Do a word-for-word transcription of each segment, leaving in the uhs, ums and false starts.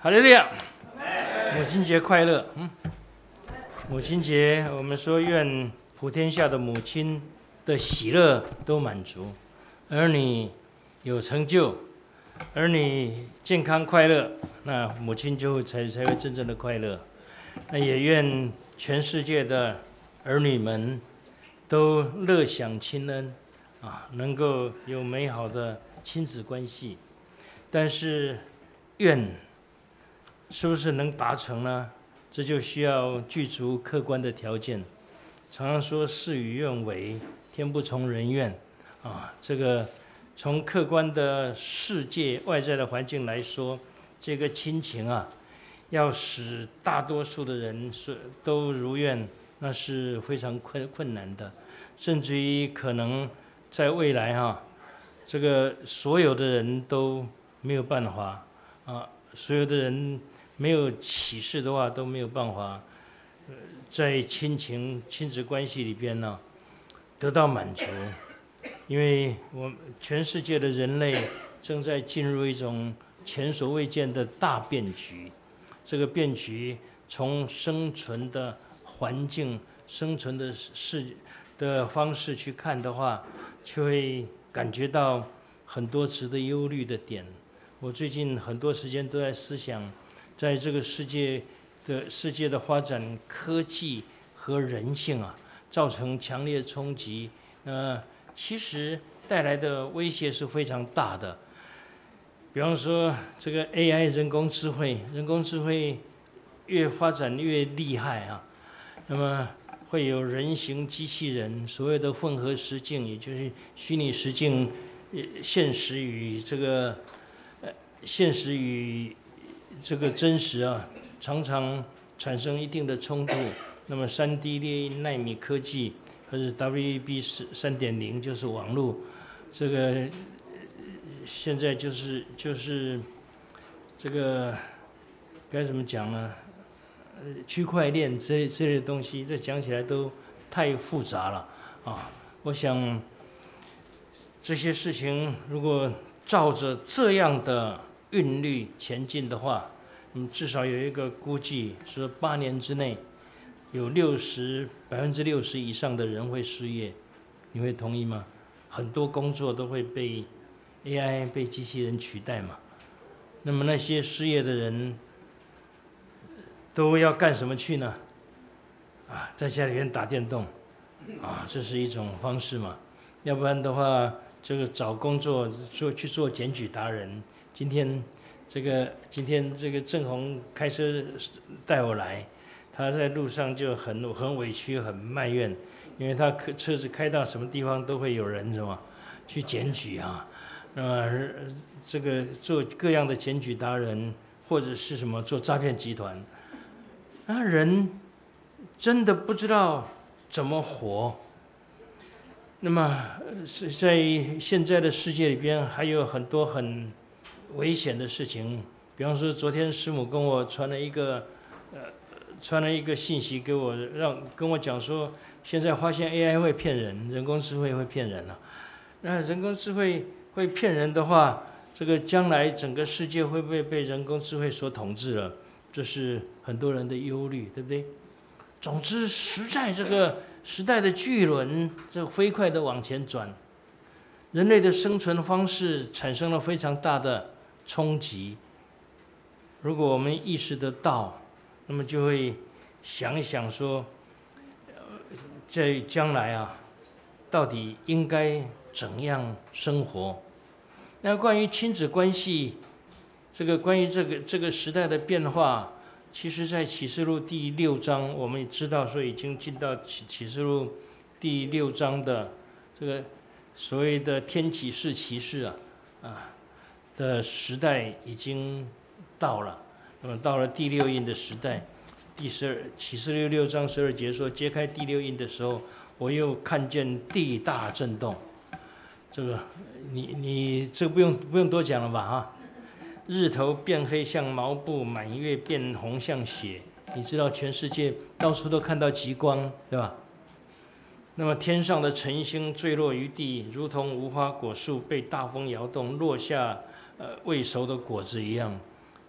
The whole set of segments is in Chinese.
哈利路亚！母亲节快乐！嗯，母亲节，我们说愿普天下的母亲的喜乐都满足，儿女有成就，儿女健康快乐，那母亲就会才才会真正的快乐。那也愿全世界的儿女们都乐享亲恩啊，能够有美好的亲子关系。但是愿是不是能达成呢？这就需要具足客观的条件。常常说事与愿违，天不从人愿啊。这个从客观的世界外在的环境来说，这个亲情啊，要使大多数的人都如愿，那是非常困困难的，甚至于可能在未来哈、啊，这个所有的人都没有办法啊，所有的人没有启示的话都没有办法，呃，在亲情亲子关系里边呢得到满足，因为我全世界的人类正在进入一种前所未见的大变局。这个变局从生存的环境、生存的事的方式去看的话，就会感觉到很多值得忧虑的点。我最近很多时间都在思想，在这个世界的世界的发展，科技和人性啊，造成强烈冲击。呃，其实带来的威胁是非常大的。比方说，这个 A I 人工智慧，人工智慧越发展越厉害啊，那么会有人形机器人，所谓的混合实境，也就是虚拟实境，现实与这个。现实与这个真实啊，常常产生一定的冲突。那么 三 D 列印、奈米科技，或者 W E B 三点零，就是网络，这个现在就是就是这个该怎么讲呢？区块链这类这类的东西，这讲起来都太复杂了啊！我想这些事情如果照着这样的韵律前进的话，嗯，至少有一个估计说，八年之内有六十百分之六十以上的人会失业，你会同意吗？很多工作都会被 A I 被机器人取代嘛。那么那些失业的人都要干什么去呢？啊，在家里面打电动，啊，这是一种方式嘛。要不然的话，这个找工作做去做检举达人。今天这个今天这个郑红开车带我来，他在路上就很很委屈很埋怨，因为他车子开到什么地方都会有人什么去检举啊，呃，这个做各样的检举达人，或者是什么做诈骗集团，那人真的不知道怎么活。那么是在现在的世界里边，还有很多很危险的事情。比方说，昨天师母跟我传了一个，呃，传了一个信息给我，让跟我讲说，现在发现 A I 会骗人，人工智慧会骗人了。那人工智慧会骗人的话，这个将来整个世界会不会被人工智慧所统治了？这是很多人的忧虑，对不对？总之，实在这个时代的巨轮，这飞快的往前转，人类的生存方式产生了非常大的冲击。如果我们意识得到，那么就会想一想说，在将来啊，到底应该怎样生活？那关于亲子关系，这个关于这个这个时代的变化，其实在启示录第六章，我们也知道说已经进到启启示录第六章的这个所谓的天启示启示啊啊的时代已经到了。那么到了第六印的时代，第十二启示录六章十二节说，揭开第六印的时候，我又看见地大震动。这个你你这个不用不用多讲了吧哈？日头变黑像毛布，满月变红像血。你知道全世界到处都看到极光，对吧？那么天上的晨星坠落于地，如同无花果树被大风摇动，落下呃未熟的果子一样。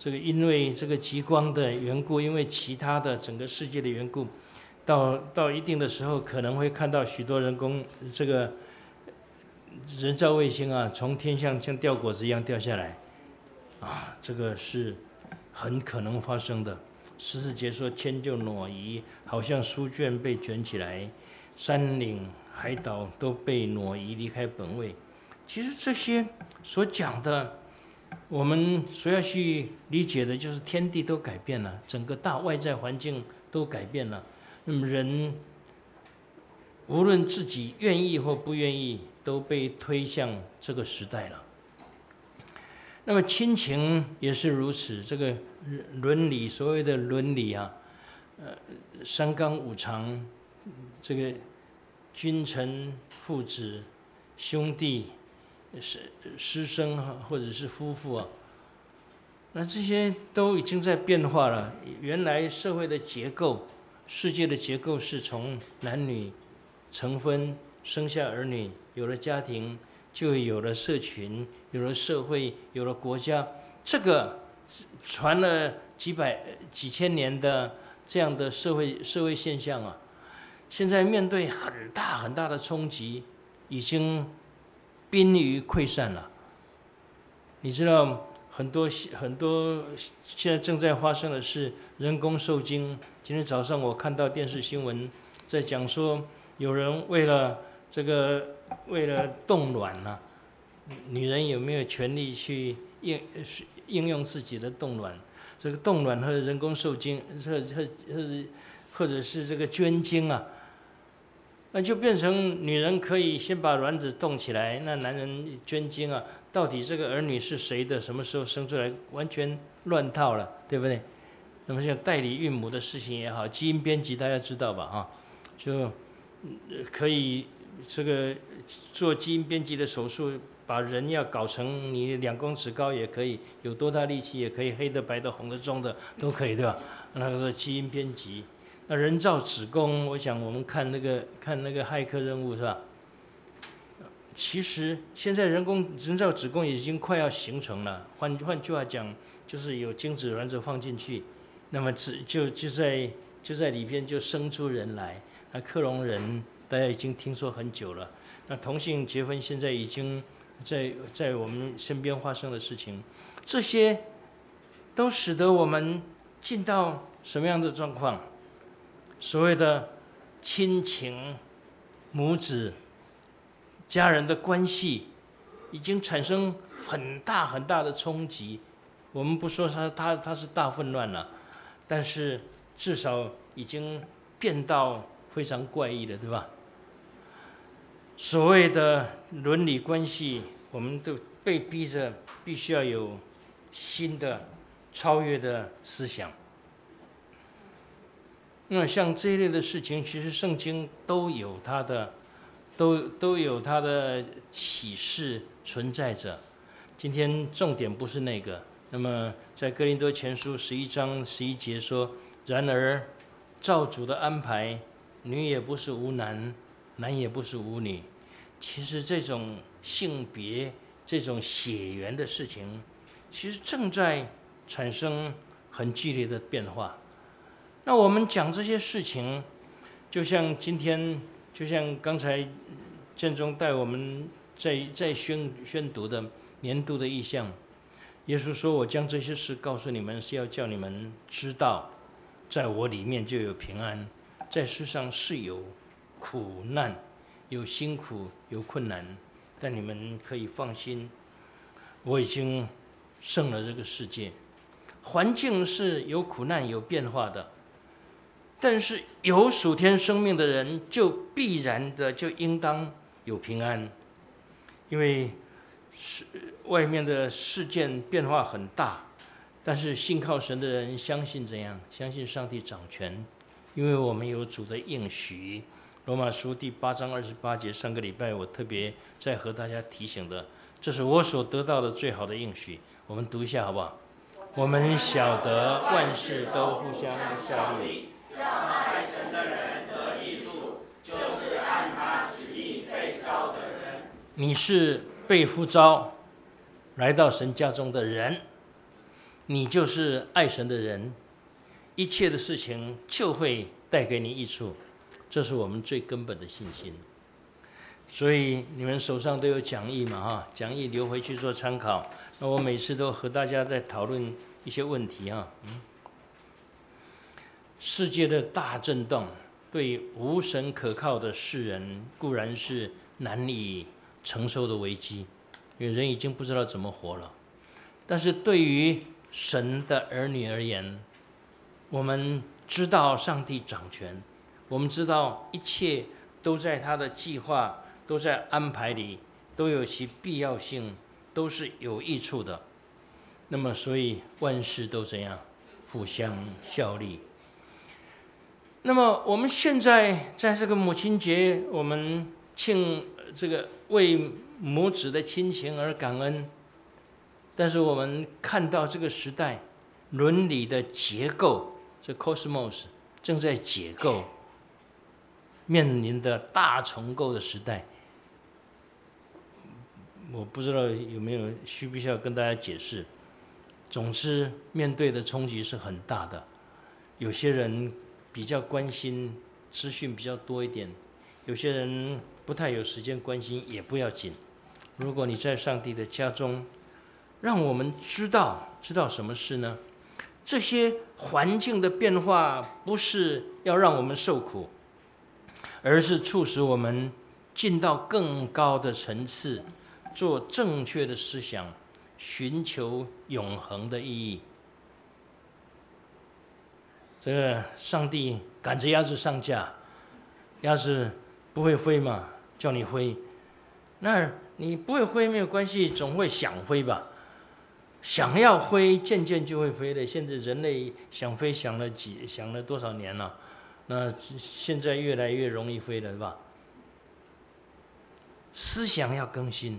这个因为这个极光的缘故，因为其他的整个世界的缘故，到到一定的时候，可能会看到许多人工这个人造卫星啊，从天上像掉果子一样掉下来，啊，这个是很可能发生的。十四节说天就挪移，好像书卷被卷起来，山岭海岛都被挪移离开本位。其实这些所讲的，我们所要去理解的就是天地都改变了，整个大外在环境都改变了。那么人无论自己愿意或不愿意，都被推向这个时代了。那么亲情也是如此，这个伦理，所谓的伦理啊，呃，三纲五常，这个君臣、父子、兄弟、师师生或者是夫妇啊，那这些都已经在变化了。原来社会的结构、世界的结构是从男女成婚、生下儿女，有了家庭，就有了社群，有了社会，有了国家。这个传了几百、几千年的这样的社会社会现象啊，现在面对很大很大的冲击，已经濒于溃散了。你知道很多很多现在正在发生的是人工受精。今天早上我看到电视新闻在讲说，有人为了这个为了冻卵啊，女人有没有权利去应应用自己的冻卵？这个冻卵和人工受精，或或或者是这个捐精啊，那就变成女人可以先把卵子冻起来，那男人捐精啊，到底这个儿女是谁的，什么时候生出来，完全乱套了，对不对？那么像代理孕母的事情也好，基因编辑大家知道吧？哈，就可以这个做基因编辑的手术，把人要搞成你两公尺高也可以，有多大力气也可以，黑的、白的、红的、棕的都可以，对吧？那个是基因编辑。那人造子宫，我想我们看那个看那个骇客任务是吧？其实现在人工人造子宫已经快要形成了。换换句话讲，就是有精子卵子放进去，那么就就在就在里边就生出人来。那克隆人大家已经听说很久了。那同性结婚现在已经在在我们身边发生的事情，这些都使得我们进到什么样的状况？所谓的亲情、母子、家人的关系，已经产生很大很大的冲击。我们不说它它它是大混乱了，但是至少已经变到非常怪异了，对吧？所谓的伦理关系，我们都被逼着必须要有新的超越的思想。那像这一类的事情，其实圣经都有它的，都都有它的启示存在着。今天重点不是那个。那么在哥林多前书十一章十一节说：“然而照主的安排，女也不是无男，男也不是无女。”其实这种性别、这种血缘的事情，其实正在产生很剧烈的变化。那我们讲这些事情，就像今天，就像刚才建中带我们在在宣宣读的年度的意象，耶稣说：“我将这些事告诉你们，是要叫你们知道，在我里面就有平安。在世上是有苦难，有辛苦，有困难，但你们可以放心，我已经胜了这个世界。环境是有苦难、有变化的。”但是有属天生命的人，就必然的就应当有平安，因为是外面的事件变化很大，但是信靠神的人相信怎样？相信上帝掌权，因为我们有主的应许。罗马书第八章二十八节，上个礼拜我特别在和大家提醒的，这是我所得到的最好的应许。我们读一下好不好？我们晓得万事都互相效力，叫爱神的人得益处，就是按他旨意被召的人。你是被呼召来到神家中的人， 你就是爱神的人，一切的事情就会带给你益处，这是我们最根本的信心。所以你们手上都有讲义嘛，哈，讲义留回去做参考。那我每次都和大家在讨论一些问题啊，嗯，世界的大震动对无神可靠的世人固然是难以承受的危机，因为人已经不知道怎么活了。但是对于神的儿女而言，我们知道上帝掌权，我们知道一切都在他的计划，都在安排里，都有其必要性，都是有益处的。那么，所以万事都怎样？互相效力。那么，我们现在在这个母亲节，我们庆这个为母子的亲情而感恩。但是我们看到这个时代伦理的结构，这 cosmos 正在解构，面临的大重构的时代。我不知道有没有需不需要跟大家解释。总之，面对的冲击是很大的。有些人比较关心资讯比较多一点，有些人不太有时间关心，也不要紧。如果你在上帝的家中，让我们知道知道什么事呢？这些环境的变化不是要让我们受苦，而是促使我们进到更高的层次，做正确的思想，寻求永恒的意义。这个上帝赶着鸭子上架，鸭子不会飞嘛，叫你飞，那你不会飞没有关系，总会想飞吧？想要飞，渐渐就会飞的。现在人类想飞想了几想了多少年了？那现在越来越容易飞了，是吧？思想要更新。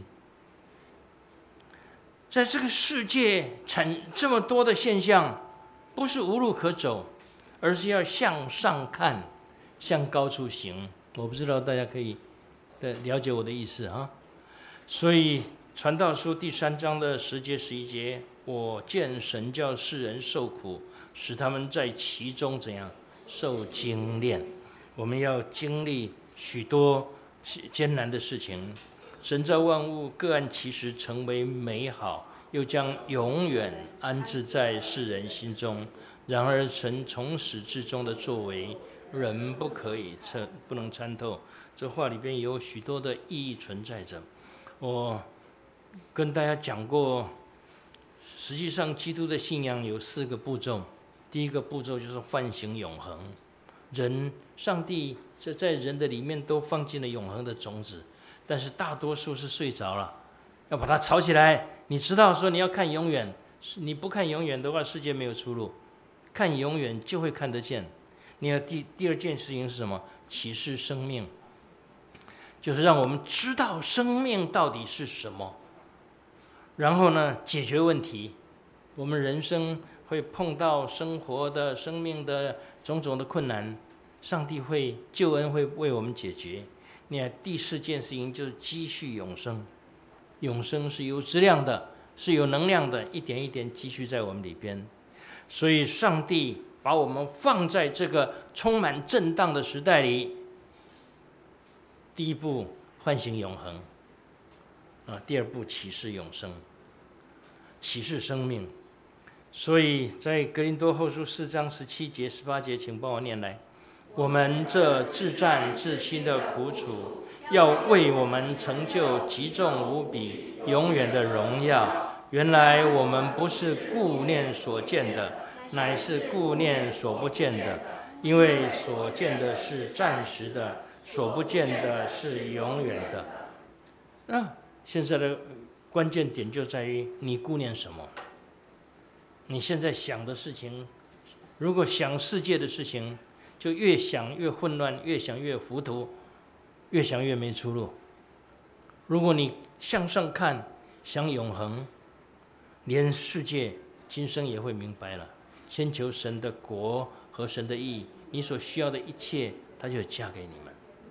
在这个世界产这么多的现象，不是无路可走，而是要向上看，向高处行。我不知道大家可以了解我的意思啊。所以传道书第三章的十节十一节，我见神叫世人受苦，使他们在其中怎样受精炼。我们要经历许多艰难的事情。神造万物各按其时成为美好，又将永远安置在世人心中。然而神从始至终的作为，人不可以测不能参透。这话里边有许多的意义存在着。我跟大家讲过，实际上基督的信仰有四个步骤。第一个步骤就是唤醒永恒，人上帝在人的里面都放进了永恒的种子，但是大多数是睡着了，要把它吵起来。你知道说你要看永远，你不看永远的话，世界没有出路。看永远就会看得见。你要第第二件事情是什么？启示生命，就是让我们知道生命到底是什么。然后呢，解决问题。我们人生会碰到生活的、生命的种种的困难，上帝会救恩会为我们解决。你看，第四件事情就是积蓄永生。永生是有质量的，是有能量的，一点一点积蓄在我们里边。所以，上帝把我们放在这个充满震荡的时代里。第一步，唤醒永恒。啊，第二步启示永生，启示生命。所以在格林多后书四章十七节、十八节，请帮我念来。我们这自战自亲的苦楚，要为我们成就极重无比、永远的荣耀。原来我们不是顾念所见的，乃是顾念所不见的，因为所见的是暂时的，所不见的是永远的。那现在的关键点就在于你顾念什么？你现在想的事情，如果想世界的事情，就越想越混乱，越想越糊涂，越想越没出路。如果你向上看，想永恒，连世界今生也会明白了。先求神的国和神的义，你所需要的一切，他就加给你们。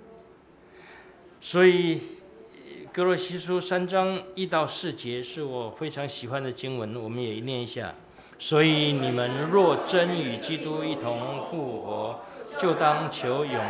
所以哥罗西书三章一到四节是我非常喜欢的经文，我们也念一下。 所以你们若真与基督一同复活，就当求永。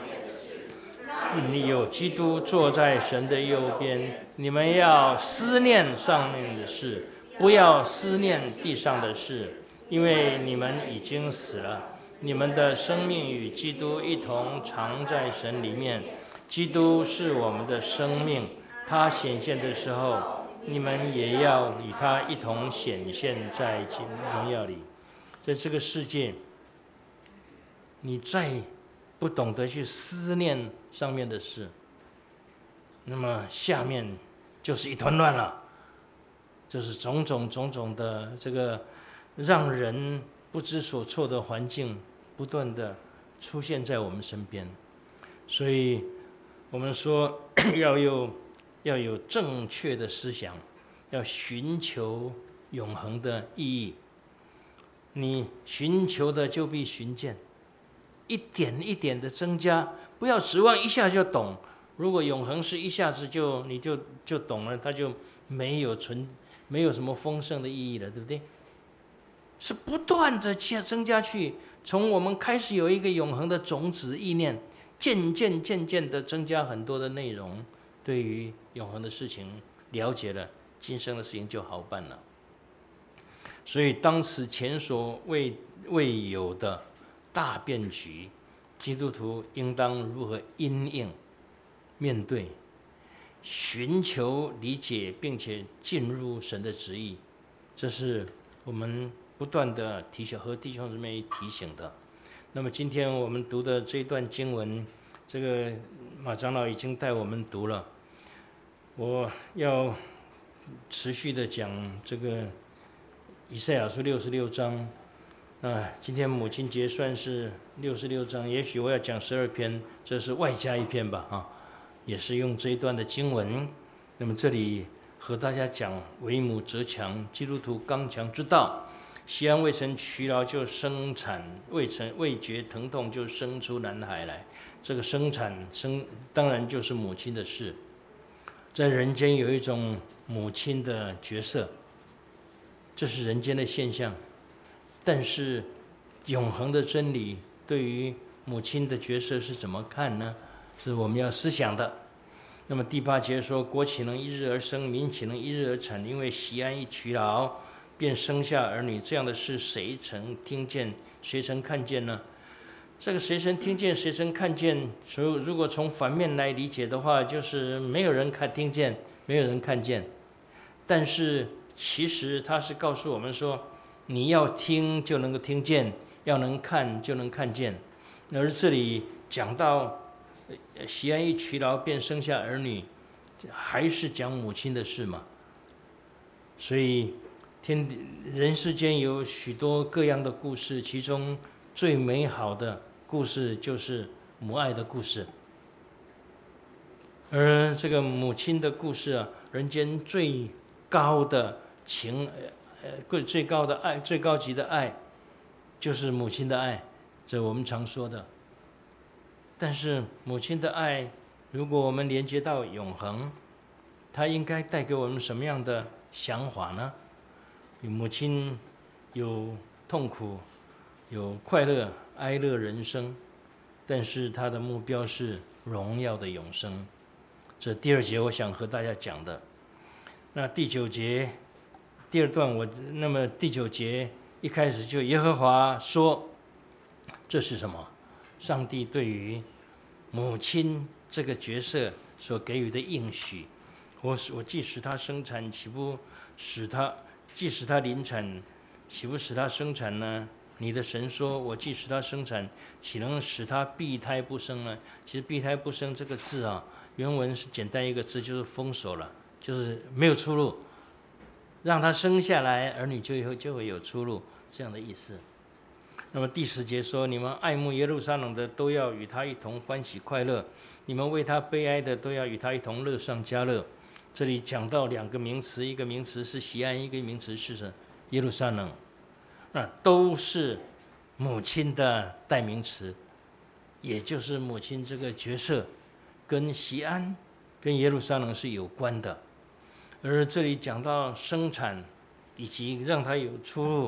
你有基督坐在神的右边，你们要思念上面的事，不要思念地上的事，因为你们已经死了，你们的生命与基督一同藏在神里面。基督是我们的生命，他显现的时候，你们也要与他一同显现在荣耀里。在这个世界，你再不懂得去思念上面的事，那么下面就是一团乱了，就是种种种种的这个让人不知所措的环境不断的出现在我们身边。所以我们说要有要有正确的思想，要寻求永恒的意义。你寻求的就必寻见，一点一点的增加，不要指望一下就懂。如果永恒是一下子就你就就懂了，它就没有存没有什么丰盛的意义了，对不对？是不断的增加去，从我们开始有一个永恒的种子意念，渐渐渐渐的增加很多的内容，对于永恒的事情了解了，今生的事情就好办了。所以当时前所未未有的大变局，基督徒应当如何因应、面对、寻求理解，并且进入神的旨意，这是我们不断的提醒和弟兄姊妹提醒的。那么今天我们读的这一段经文，这个马长老已经带我们读了，我要持续的讲这个以赛亚书六十六章。啊，今天母亲节算是六十六章，也许我要讲十二篇，这是外加一篇吧，啊，也是用这一段的经文。那么这里和大家讲，为母则强，基督徒刚强之道。西安未曾劬劳就生产，未曾未觉疼痛就生出男孩来。这个生产生当然就是母亲的事，在人间有一种母亲的角色，这是人间的现象。但是永恒的真理对于母亲的角色是怎么看呢？是我们要思想的。那么第八节说，国岂能一日而生，民岂能一日而产？因为锡安一劬劳便生下儿女，这样的事谁曾听见，谁曾看见呢？这个谁曾听见，谁曾看见，所以如果从反面来理解的话，就是没有人看听见，没有人看见。但是其实他是告诉我们说，你要听就能够听见，要能看就能看见。而这里讲到锡安一劬劳便生下儿女，还是讲母亲的事嘛。所以天人世间有许多各样的故事，其中最美好的故事就是母爱的故事。而这个母亲的故事啊，人间最高的情呃，最高的爱，最高级的爱，就是母亲的爱，这我们常说的。但是母亲的爱，如果我们连接到永恒，它应该带给我们什么样的想法呢？母亲有痛苦，有快乐，哀乐人生，但是她的目标是荣耀的永生。这第二节我想和大家讲的。那第九节第二段我，那么第九节一开始就耶和华说，这是什么？上帝对于母亲这个角色所给予的应许。我我既使他生产，岂不使他；既使他临产，岂不使他生产呢？你的神说，我既使他生产，岂能使他闭胎不生呢？其实闭胎不生这个字啊，原文是简单一个字，就是封锁了，就是没有出路。让他生下来，儿女就以后就会有出路，这样的意思。那么第十节说，你们爱慕耶路撒冷的，都要与他一同欢喜快乐；你们为他悲哀的，都要与他一同乐上加乐。这里讲到两个名词，一个名词是锡安，一个名词是耶路撒冷，那都是母亲的代名词，也就是母亲这个角色跟锡安、跟耶路撒冷是有关的。而这里讲到生产以及让他有出路，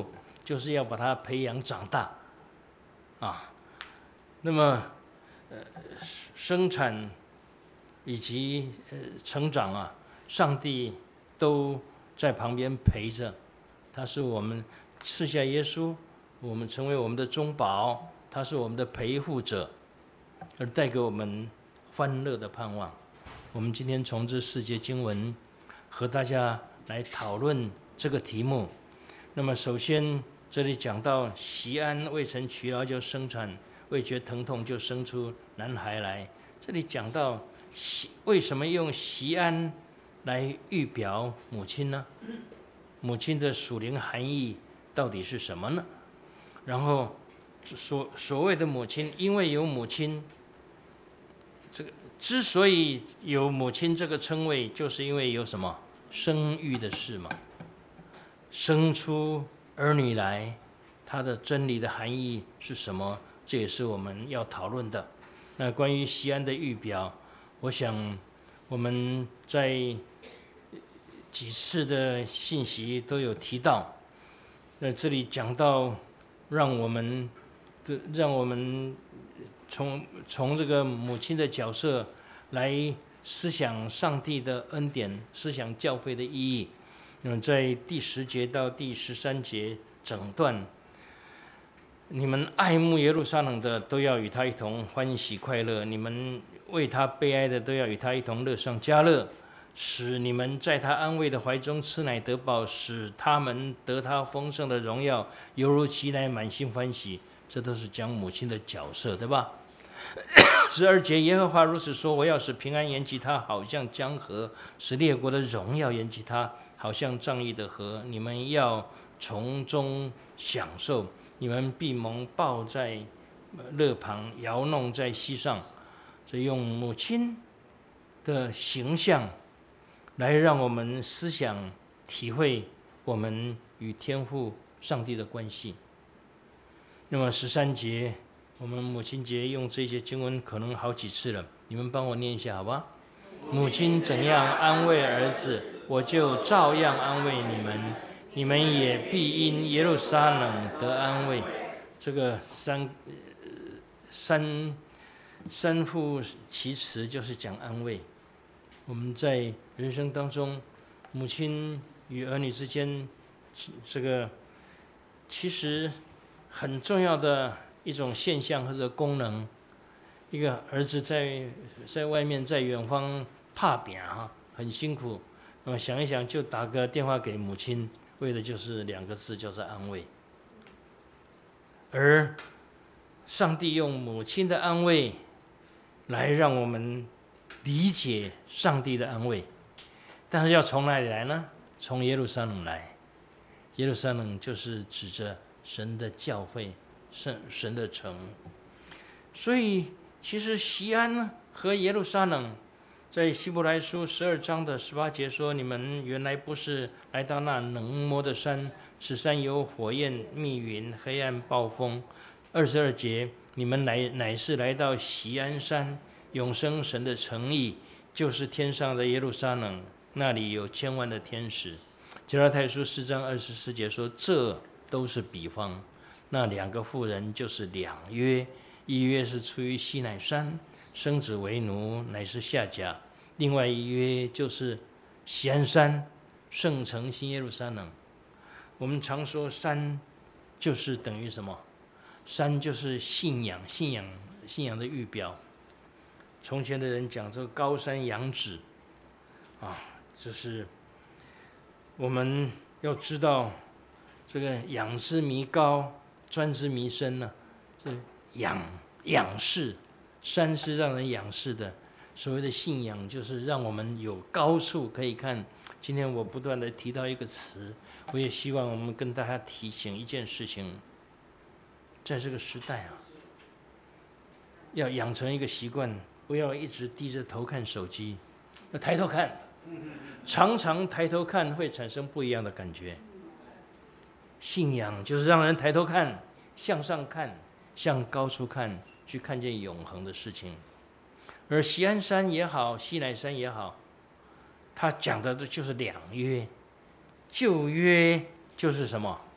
就是要把他培养长大，啊，那么呃生产以及呃成长啊，上帝都在旁边陪着，他是我们赐下耶稣，我们成为我们的中保，他是我们的陪护者，而带给我们欢乐的盼望。我们今天从这四节经文和大家来讨论这个题目。那么首先这里讲到锡安未曾劬劳就生产，未觉疼痛就生出男孩来。这里讲到为什么用锡安来预表母亲呢？母亲的属灵含义到底是什么呢？然后所所谓的母亲，因为有母亲，这个之所以有母亲这个称谓，就是因为有什么生育的事嘛，生出儿女来，它的真理的含义是什么？这也是我们要讨论的。那关于锡安的预表，我想我们在几次的信息都有提到。那这里讲到，让我们的让我们从从这个母亲的角色来思想上帝的恩典，思想教会的意义。那么在第十节到第十三节整段，你们爱慕耶路撒冷的，都要与他一同欢喜快乐；你们为他悲哀的，都要与他一同乐上加乐。使你们在他安慰的怀中吃奶得饱，使他们得他丰盛的荣耀，犹如其来满心欢喜。这都是讲母亲的角色，对吧？十二节，耶和华如此说：我要使平安延及他，好像江河；使列国的荣耀延及他，好像仗义的河。你们要从中享受，你们必蒙抱在勒旁，摇弄在膝上。这用母亲的形象来让我们思想体会我们与天父上帝的关系。那么十三节，我们母亲节用这些经文可能好几次了，你们帮我念一下好吧？母亲怎样安慰儿子，我就照样安慰你们，你们也必因耶路撒冷得安慰。这个三三三副其词就是讲安慰。我们在人生当中，母亲与儿女之间，这个其实很重要的一种现象或者功能。一个儿子在在外面在远方打拼哈，很辛苦，那么想一想就打个电话给母亲，为的就是两个字，叫做安慰。而上帝用母亲的安慰来让我们理解上帝的安慰，但是要从哪里来呢？从耶路撒冷来。耶路撒冷就是指着神的教会，神神的城。所以其实锡安和耶路撒冷，在希伯来书十二章的十八节说：你们原来不是来到那能摸的山，此山有火焰、密云、黑暗、暴风。二十二节，你们来乃是来到锡安山，永生神的城邑，就是天上的耶路撒冷，那里有千万的天使。提摩太书四章二十四节说，这都是比方。那两个妇人就是两约，一约是出于西乃山，生子为奴，乃是夏甲；另外一约就是锡安山，圣城新耶路撒冷。我们常说山就是等于什么？山就是信仰，信仰，信仰的预表。从前的人讲这个高山仰止，啊，就是我们要知道，这个仰之弥高，专之弥深呢、啊，是仰仰视，山是让人仰视的。所谓的信仰，就是让我们有高处可以看。今天我不断的提到一个词，我也希望我们跟大家提醒一件事情，在这个时代啊，要养成一个习惯，不要一直低着头看手机，要抬头看，常常抬头看会产生不一样的感觉。信仰就是让人抬头看，向上看，向高处看，去看见永恒的事情。而锡安山也好，西乃山也好，他讲的就是两约。旧约就是什么？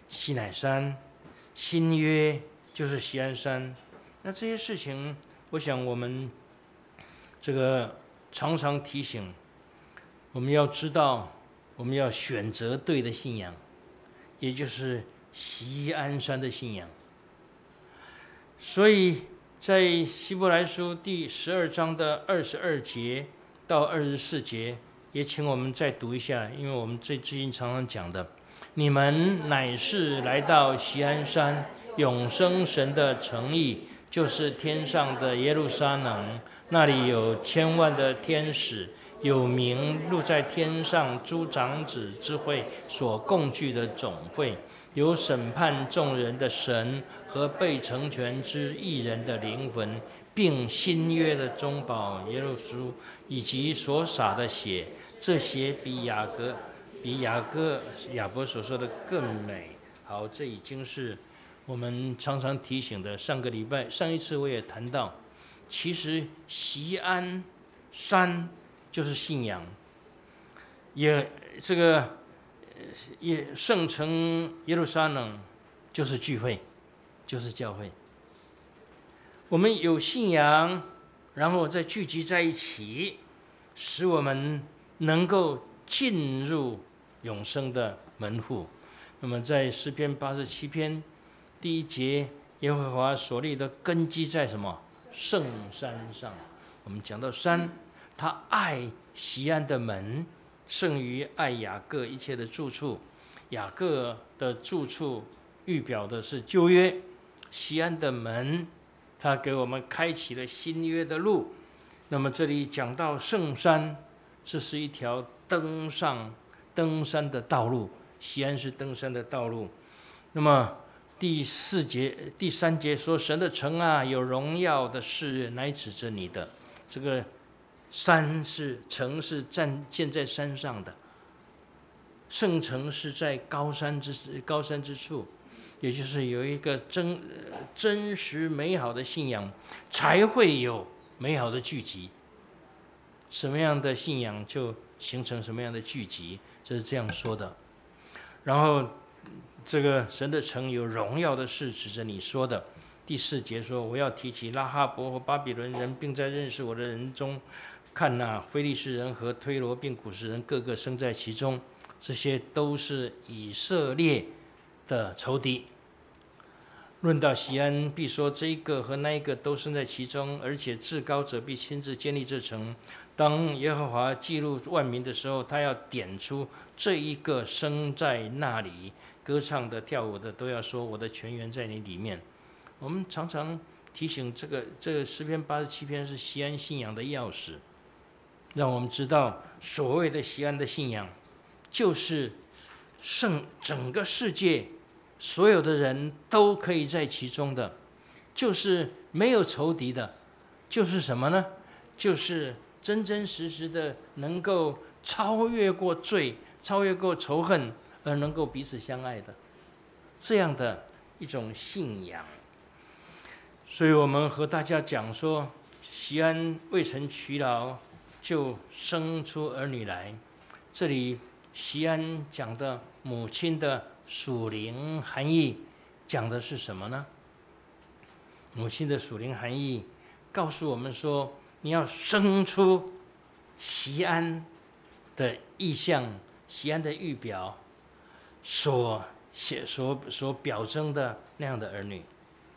西乃山，新约就是锡安山。那这些事情，我想我们这个常常提醒，我们要知道，我们要选择对的信仰，也就是锡安山的信仰。所以在希伯来书第十二章的二十二节到二十四节，也请我们再读一下，因为我们最最近常常讲的，你们乃是来到锡安山，永生神的城邑，就是天上的耶路撒冷，那里有千万的天使，有名录在天上诸长子之会所共聚的总会，有审判众人的神和被成全之义人的灵魂，并新约的中保耶路书以及所洒的血，这些比雅各比雅各亚伯所说的更美。好，这已经是我们常常提醒的。上个礼拜上一次我也谈到，其实锡安山就是信仰，也这个也圣城耶路撒冷就是聚会，就是教会。我们有信仰，然后再聚集在一起，使我们能够进入永生的门户。那么在诗篇八十七篇第一节，耶和华所立的根基在什么？圣山上。我们讲到山，他爱锡安的门，胜于爱雅各一切的住处。雅各的住处预表的是旧约，锡安的门，他给我们开启了新约的路。那么这里讲到圣山，这是一条登上登山的道路，锡安是登山的道路。那么第四节、第三节说，神的城啊，有荣耀的事乃指着你的。这个山是城是站建在山上的，圣城是在高山之高山之处，也就是有一个真真实美好的信仰，才会有美好的聚集。什么样的信仰就形成什么样的聚集，这是这样说的。然后这个神的城有荣耀的事指着你说的。第四节说，我要提起拉哈伯和巴比伦人，并在认识我的人中看哪，非利士人和推罗并古实人个个生在其中，这些都是以色列的仇敌。论到锡安，必说这一个和那一个都生在其中，而且至高者必亲自建立这城。当耶和华记录万民的时候，他要点出这一个生在那里，歌唱的、跳舞的都要说，我的泉源在你里面。我们常常提醒，这个这个诗篇八十七篇是锡安信仰的钥匙，让我们知道所谓的锡安的信仰，就是圣整个世界所有的人都可以在其中的，就是没有仇敌的，就是什么呢？就是真真实实的能够超越过罪，超越过仇恨，而能够彼此相爱的这样的一种信仰。所以我们和大家讲说，锡安未曾劬劳就生出儿女来。这里锡安讲的母亲的属灵含义，讲的是什么呢？母亲的属灵含义告诉我们说，你要生出锡安的意象，锡安的预表所所所表征的那样的儿女。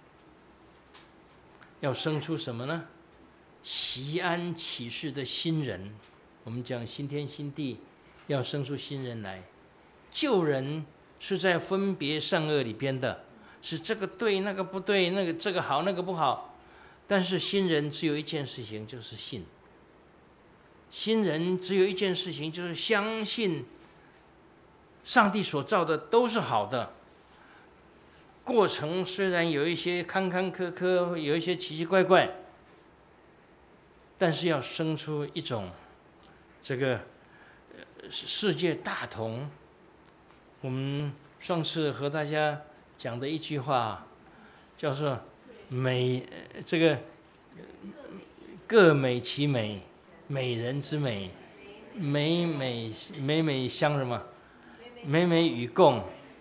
要生出什么呢？锡安启示的新人。我们讲新天新地，要生出新人来。旧人是在分别善恶里边的，是这个对那个不对，那个这个好那个不好。但是新人只有一件事情，就是信。新人只有一件事情，就是相信上帝所造的都是好的。过程虽然有一些坎坎坷坷，有一些奇奇怪怪，但是要生出一种这个世界大同。我们上次和大家讲的一句话叫做美这个各美其美，美人之美，美美美美相什么？美美与共，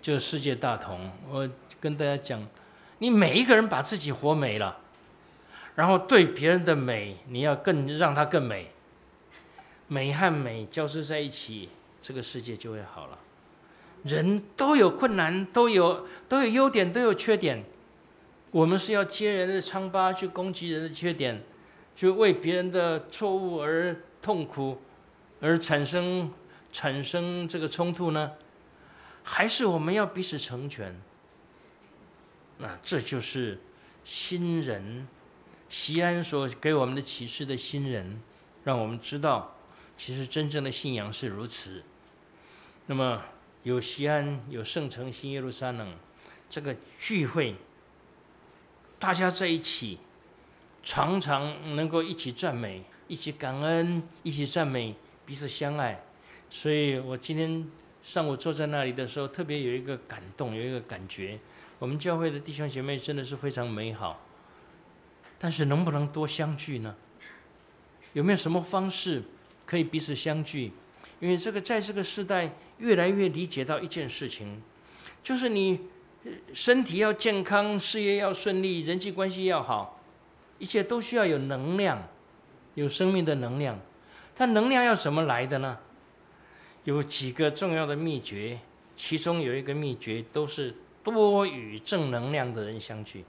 就是世界大同。我跟大家讲，你每一个人把自己活美了，然后对别人的美，你要更让它更美，美和美交织在一起，这个世界就会好了。人都有困难，都有都有优点，都有缺点。我们是要揭人的疮疤，去攻击人的缺点，去为别人的错误而痛苦，而产生产生这个冲突呢？还是我们要彼此成全？那这就是新人锡安所给我们的启示的新人，让我们知道，其实真正的信仰是如此。那么有锡安，有圣城新耶路撒冷，这个聚会，大家在一起，常常能够一起赞美，一起感恩，一起赞美，彼此相爱。所以我今天上午坐在那里的时候，特别有一个感动，有一个感觉，我们教会的弟兄姐妹真的是非常美好。但是能不能多相聚呢？有没有什么方式可以彼此相聚？因为这个在这个时代越来越理解到一件事情，就是你身体要健康，事业要顺利，人际关系要好，一切都需要有能量，有生命的能量。但能量要怎么来的呢？有几个重要的秘诀，其中有一个秘诀，都是多与正能量的人相聚。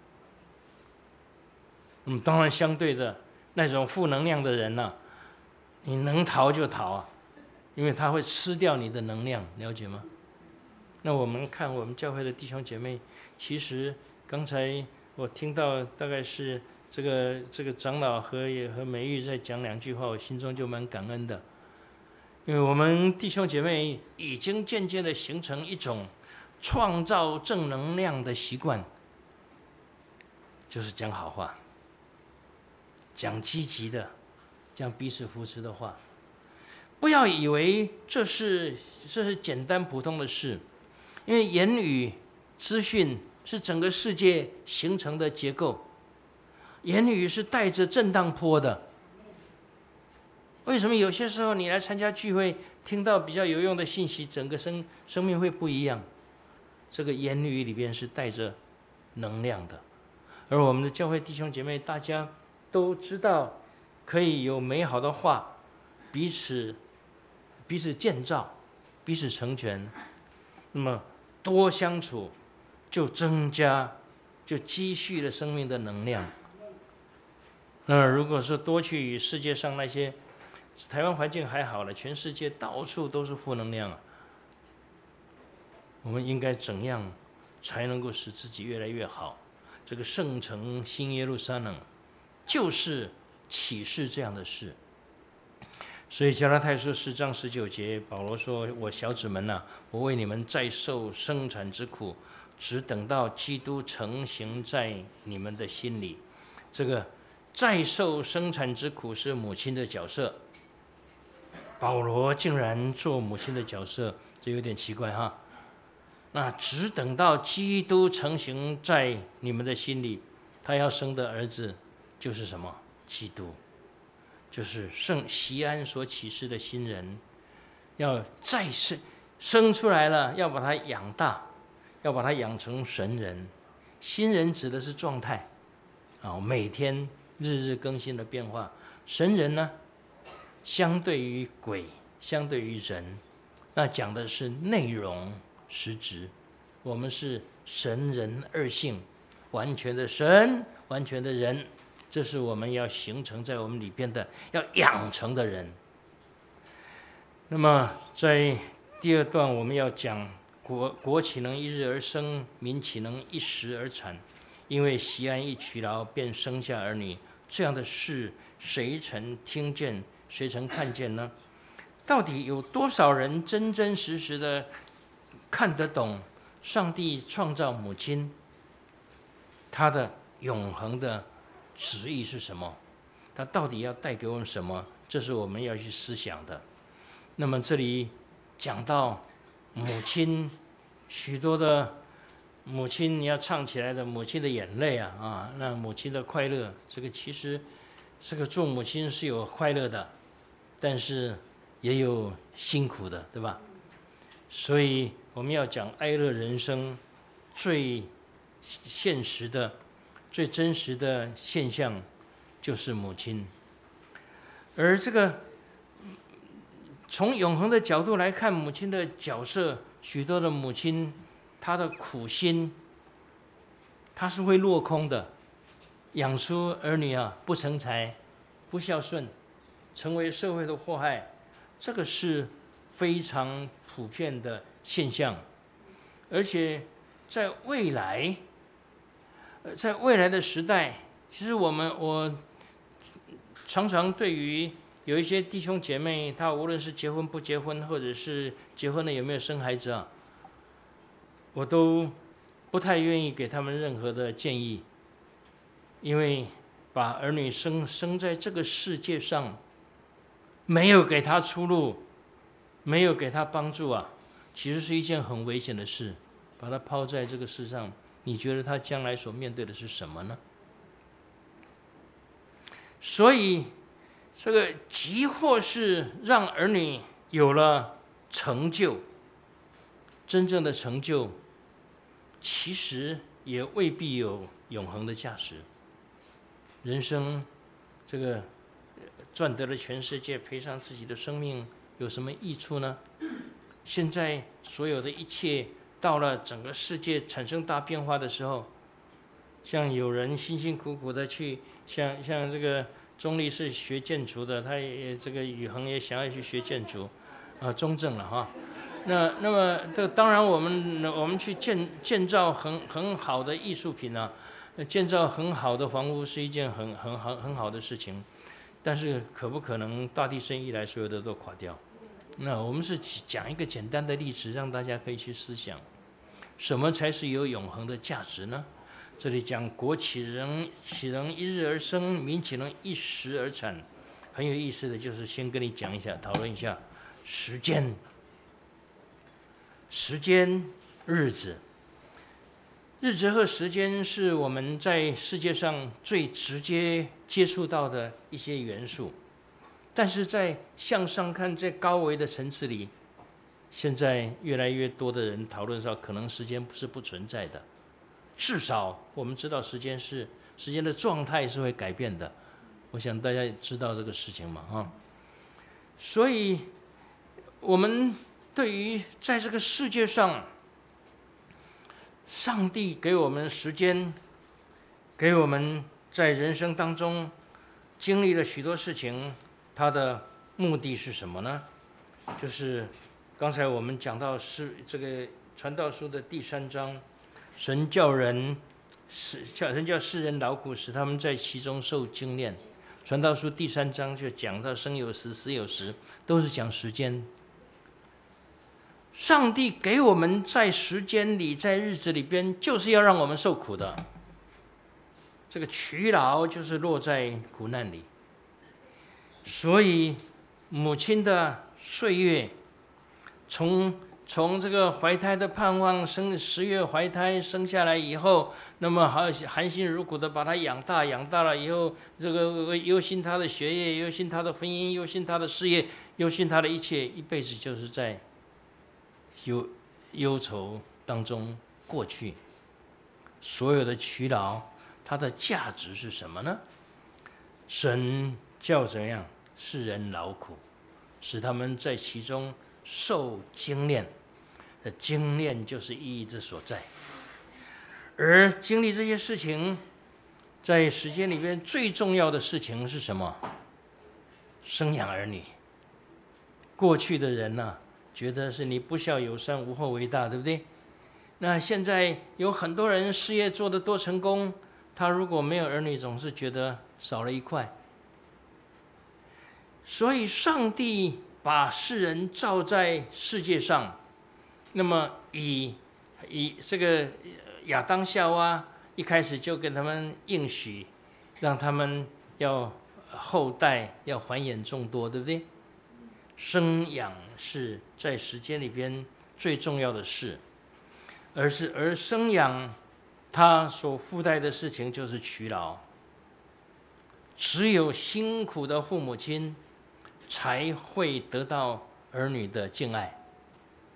嗯，当然相对的那种负能量的人呢、啊，你能逃就逃啊，因为他会吃掉你的能量，了解吗？那我们看我们教会的弟兄姐妹，其实刚才我听到大概是这个这个长老和和美玉在讲两句话，我心中就蛮感恩的，因为我们弟兄姐妹已经渐渐的形成一种创造正能量的习惯，就是讲好话。讲积极的，讲彼此扶持的话，不要以为这是这是简单普通的事，因为言语资讯是整个世界形成的结构，言语是带着震荡波的。为什么有些时候你来参加聚会，听到比较有用的信息，整个生生命会不一样？这个言语里边是带着能量的，而我们的教会弟兄姐妹，大家都知道可以有美好的话，彼此彼此建造，彼此成全。那么多相处，就增加，就积蓄了生命的能量。那如果说多去与世界上那些，台湾环境还好了，全世界到处都是负能量啊。我们应该怎样才能够使自己越来越好？这个圣城新耶路撒冷就是启示这样的事。所以加拉太书四章十九节，保罗说：“我小子们啊，我为你们再受生产之苦，只等到基督成形在你们的心里。”这个再受生产之苦是母亲的角色，保罗竟然做母亲的角色，这有点奇怪哈。那只等到基督成形在你们的心里，他要生的儿子就是什么？基督，就是圣锡安所启示的新人，要再生生出来了，要把他养大，要把他养成神人。新人指的是状态啊，每天日日更新的变化。神人呢，相对于鬼，相对于人，那讲的是内容实质。我们是神人二性，完全的神，完全的人，这是我们要形成在我们里边的，要养成的人。那么在第二段我们要讲国国岂能一日而生，民岂能一时而产？因为锡安一劬劳，便生下儿女，这样的事谁曾听见，谁曾看见呢？到底有多少人真真实实的看得懂上帝创造母亲，他的永恒的旨意是什么？他到底要带给我们什么？这是我们要去思想的。那么这里讲到母亲，许多的母亲你要唱起来的母亲的眼泪啊啊，那母亲的快乐，这个其实这个做母亲是有快乐的，但是也有辛苦的，对吧？所以我们要讲哀乐人生最现实的、最真实的现象，就是母亲。而这个从永恒的角度来看，母亲的角色，许多的母亲，她的苦心，她是会落空的，养出儿女啊不成才、不孝顺，成为社会的祸害，这个是非常普遍的现象。而且在未来，在未来的时代，其实我们我常常对于有一些弟兄姐妹，他无论是结婚不结婚，或者是结婚了有没有生孩子啊，我都不太愿意给他们任何的建议，因为把儿女生生在这个世界上，没有给他出路，没有给他帮助啊，其实是一件很危险的事。把他抛在这个世上，你觉得他将来所面对的是什么呢？所以，这个即或是让儿女有了成就，真正的成就，其实也未必有永恒的价值。人生，这个赚得了全世界，赔上自己的生命，有什么益处呢？现在所有的一切，到了整个世界产生大变化的时候，像有人辛辛苦苦的去，像像这个钟力是学建筑的，他也这个宇恒也想要去学建筑，啊，中正了哈。那那么这当然我们我们去建建造很很好的艺术品啊，建造很好的房屋是一件很很好很好的事情，但是可不可能大地震一来，所有的都垮掉？那我们是讲一个简单的例子，让大家可以去思想，什么才是有永恒的价值呢？这里讲国岂能岂能一日而生，民岂能一时而产？很有意思的就是先跟你讲一下，讨论一下时间、时间、日子。日子和时间是我们在世界上最直接接触到的一些元素。但是在向上看，在高维的层次里，现在越来越多的人讨论到，可能时间不是不存在的，至少我们知道时间是时间的状态是会改变的。我想大家也知道这个事情嘛，哈。所以，我们对于在这个世界上，上帝给我们时间，给我们在人生当中经历了许多事情。它的目的是什么呢？就是刚才我们讲到是这个传道书的第三章，神叫人使神叫世人劳苦，使他们在其中受精炼。传道书第三章就讲到生有时，死有时，都是讲时间。上帝给我们在时间里，在日子里边，就是要让我们受苦的。这个劬劳就是落在苦难里。所以，母亲的岁月，从从这个怀胎的盼望，生十月怀胎生下来以后，那么还含辛茹苦的把他养大，养大了以后，这个忧心他的学业，忧心他的婚姻，忧心他的事业，忧心他的一切，一辈子就是在忧忧愁当中过去。所有的劬劳，它的价值是什么呢？神叫怎样？世人劳苦，使他们在其中受精炼。精炼就是意义之所在。而经历这些事情，在时间里边最重要的事情是什么？生养儿女。过去的人呢、啊，觉得是你不孝有三，无后为大，对不对？那现在有很多人事业做得多成功，他如果没有儿女，总是觉得少了一块。所以上帝把世人造在世界上，那么以以这个亚当夏娃一开始就跟他们应许，让他们要后代要繁衍众多，对不对？生养是在时间里边最重要的事，而是而生养它所附带的事情就是劬劳。只有辛苦的父母亲才会得到儿女的敬爱。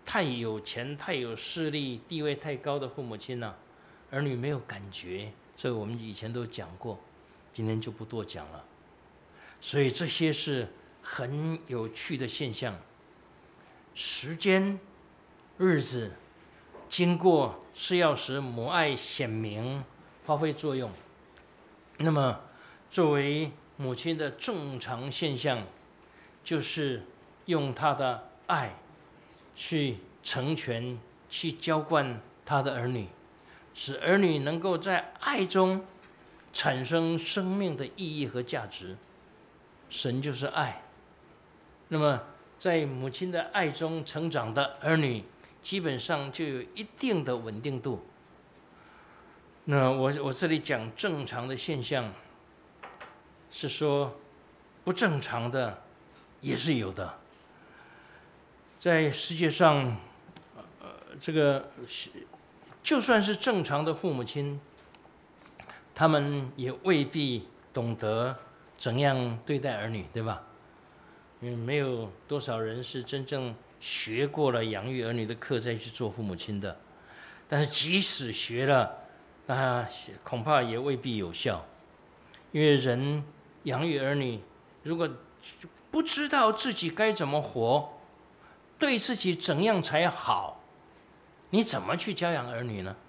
太有钱、太有势力、地位太高的父母亲呢、啊，儿女没有感觉，这我们以前都讲过，今天就不多讲了。所以这些是很有趣的现象。时间、日子经过，是要使母爱显明、发挥作用。那么，作为母亲的正常现象，就是用她的爱去成全、去浇灌她的儿女，使儿女能够在爱中产生生命的意义和价值。神就是爱。那么，在母亲的爱中成长的儿女，基本上就有一定的稳定度。那我我这里讲正常的现象，是说不正常的也是有的。在世界上，呃，这个就算是正常的父母亲，他们也未必懂得怎样对待儿女，对吧？因为没有多少人是真正学过了养育儿女的课再去做父母亲的。但是即使学了，那恐怕也未必有效。因为人养育儿女，如果不知道自己该怎么活，对自己怎样才好，你怎么去教养儿女呢？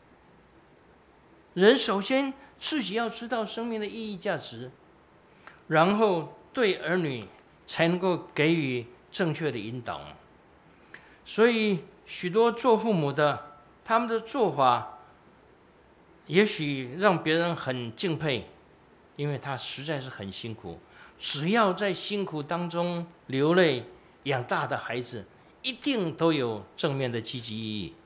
人首先自己要知道生命的意义价值，然后对儿女才能够给予正确的引导。所以许多做父母的，他们的做法也许让别人很敬佩，因为他实在是很辛苦。只要在辛苦当中流泪养大的孩子，一定都有正面的积极意义。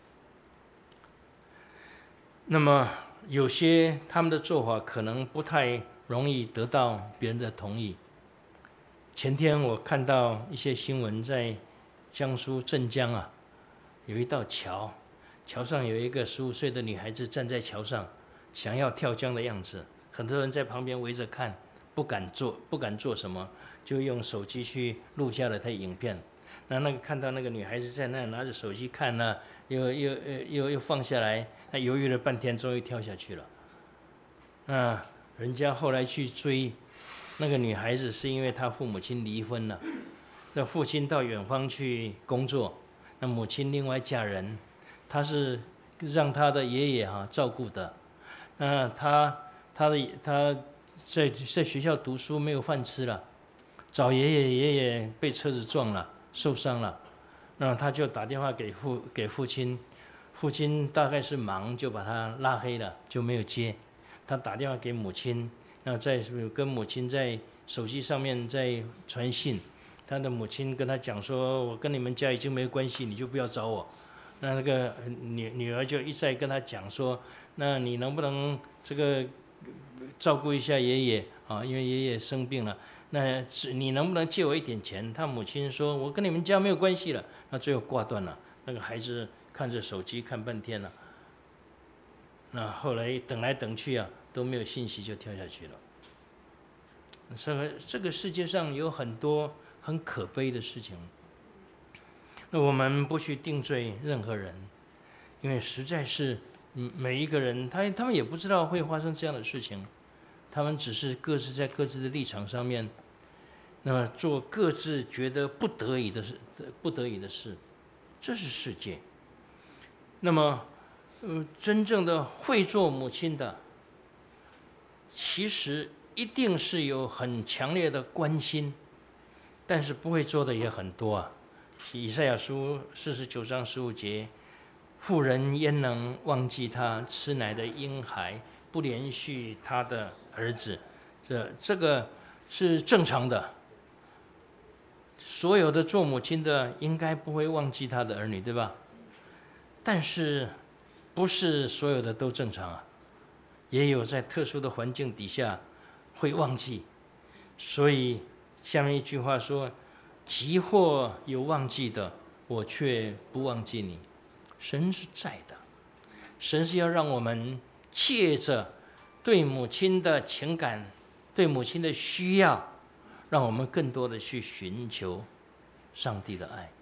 那么有些他们的做法可能不太容易得到别人的同意。前天我看到一些新闻，在江苏镇江啊，有一道桥，桥上有一个十五岁的女孩子站在桥上，想要跳江的样子，很多人在旁边围着看，不敢做，不敢做什么，就用手机去录下了她影片。那那个看到那个女孩子在那拿着手机看呢，又又又又放下来，那犹豫了半天，终于跳下去了。那人家后来去追那个女孩子，是因为她父母亲离婚了，那父亲到远方去工作，那母亲另外嫁人，她是让她的爷爷哈、啊、照顾的。那她她的她在在学校读书没有饭吃了，找爷爷，爷爷被车子撞了，受伤了。那他就打电话给父给父亲，父亲大概是忙，就把他拉黑了，就没有接。他打电话给母亲，然后再跟母亲在手机上面在传信。他的母亲跟他讲说：“我跟你们家已经没关系，你就不要找我。”那那个女女儿就一再跟他讲说：“那你能不能这个照顾一下爷爷啊？因为爷爷生病了。那你能不能借我一点钱？”他母亲说：“我跟你们家没有关系了。”那最后挂断了。那个孩子看着手机看半天了。那后来等来等去啊，都没有信息，就跳下去了。这个这个世界上有很多很可悲的事情。那我们不去定罪任何人，因为实在是每一个人他他们也不知道会发生这样的事情。他们只是各自在各自的立场上面，那么做各自觉得不得已的事，不得已的事，这是世界。那么，呃，真正的会做母亲的，其实一定是有很强烈的关心，但是不会做的也很多啊。以赛亚书四十九章十五节，妇人焉能忘记她吃奶的婴孩，不连续他的儿子？这这个是正常的。所有的做母亲的应该不会忘记他的儿女，对吧？但是不是所有的都正常啊，也有在特殊的环境底下会忘记。所以下面一句话说：“即或有忘记的，我却不忘记你。”神是在的，神是要让我们借着对母亲的情感，对母亲的需要，让我们更多的去寻求上帝的爱，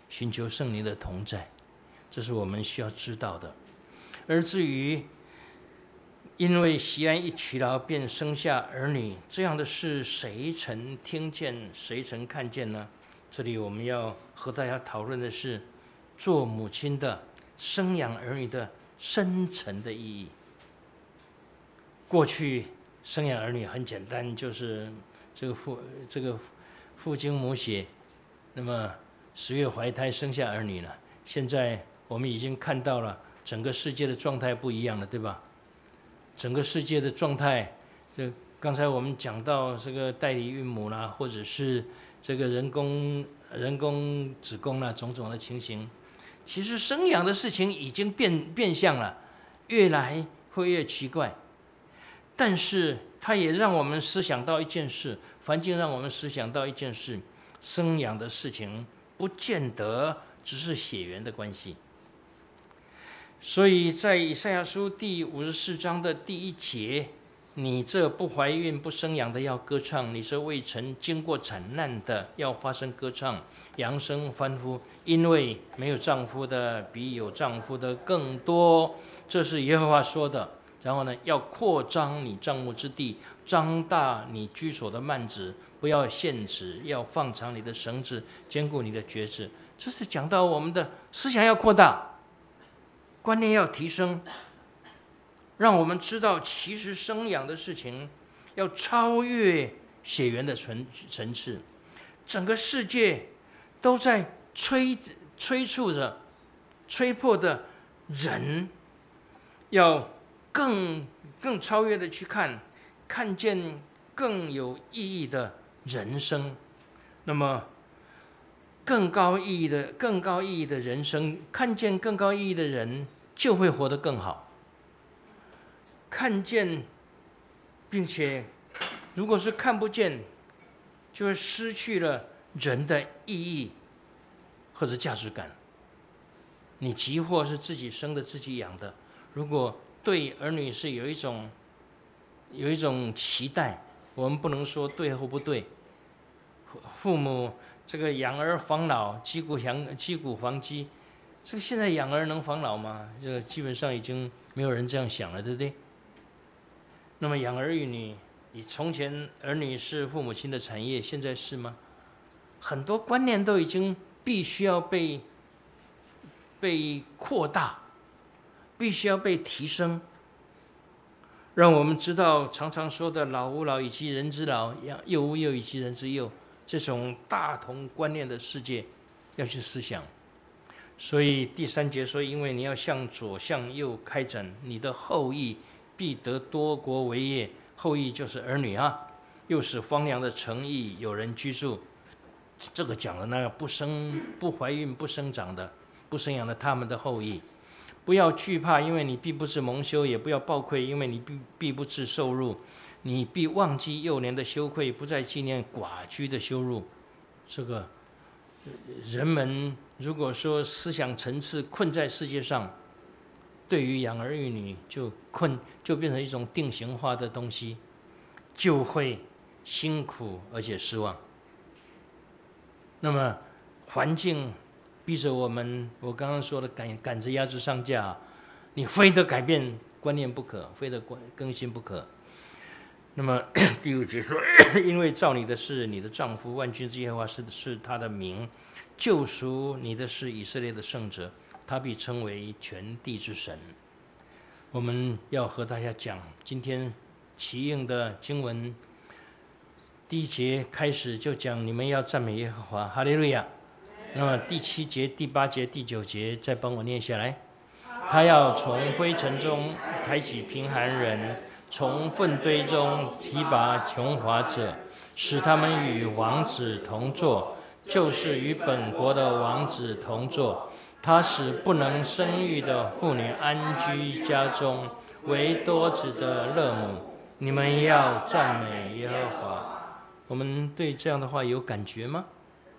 寻求圣灵的同在，这是我们需要知道的。而至于因为习安一劬劳便生下儿女，这样的事谁曾听见，谁曾看见呢？这里我们要和大家讨论的是做母亲的生养儿女的深层的意义。过去生养儿女很简单，就是这个父这个父精母血，那么十月怀胎生下儿女了。现在我们已经看到了整个世界的状态不一样了，对吧？整个世界的状态，这刚才我们讲到这个代理孕母啦，或者是这个人工人工子宫啦，种种的情形，其实生养的事情已经变变相了，越来会越奇怪。但是它也让我们思想到一件事，环境让我们思想到一件事，生养的事情不见得只是血缘的关系。所以在以赛亚书第五十四章的第一节，你这不怀孕不生养的要歌唱，你这未曾经过惨难的要发声歌唱，扬声欢呼，因为没有丈夫的比有丈夫的更多，这是耶和华说的。然后呢，要扩张你帐幕之地，张大你居所的幔子，不要限制，要放长你的绳子，坚固你的橛子。这是讲到我们的思想要扩大，观念要提升，让我们知道其实生养的事情要超越血缘的层层次。整个世界都在催催促着、催迫的人要更更超越的去看，看见更有意义的人生。那么更高意义的、更高意义的人生，看见更高意义的人，就会活得更好。看见，并且如果是看不见，就会失去了人的意义或者价值感。你急祸是自己生的、自己养的，如果对儿女是有一种有一种期待，我们不能说对或不对。父母这个养儿防老，击鼓降击鼓防饥，这个现在养儿能防老吗？这个基本上已经没有人这样想了，对不对？那么养儿育女，你从前儿女是父母亲的产业，现在是吗？很多观念都已经必须要被被扩大，必须要被提升，让我们知道常常说的老吾老以及人之老，幼吾幼以及人之幼，这种大同观念的世界要去思想。所以第三节说，因为你要向左向右开展，你的后裔必得多国为业。后裔就是儿女啊，又使荒凉的城邑有人居住。这个讲的那个不生不怀孕不生长的不生养的他们的后裔，不要惧怕，因为你必不致蒙羞；也不要抱愧，因为你必必不致受辱。你必忘记幼年的羞愧，不再纪念寡居的羞辱。这个人们如果说思想层次困在世界上，对于养儿育女就困，就变成一种定型化的东西，就会辛苦而且失望。那么环境逼着我们，我刚刚说的赶赶着鸭子上架，你非得改变观念不可，非得更新不可。那么第五节说，因为造你的是你的丈夫，万军之耶和华是是他的名，救赎你的是以色列的圣者，他必称为全地之神。我们要和大家讲今天齐应的经文，第一节开始就讲你们要赞美耶和华，哈利路亚。那么第七节、第八节、第九节再帮我念下来。他要从灰尘中抬起贫寒人，从粪堆中提拔穷乏者，使他们与王子同坐，就是与本国的王子同坐。他使不能生育的妇女安居家中，为多子的乐母。你们要赞美耶和华。我们对这样的话有感觉吗？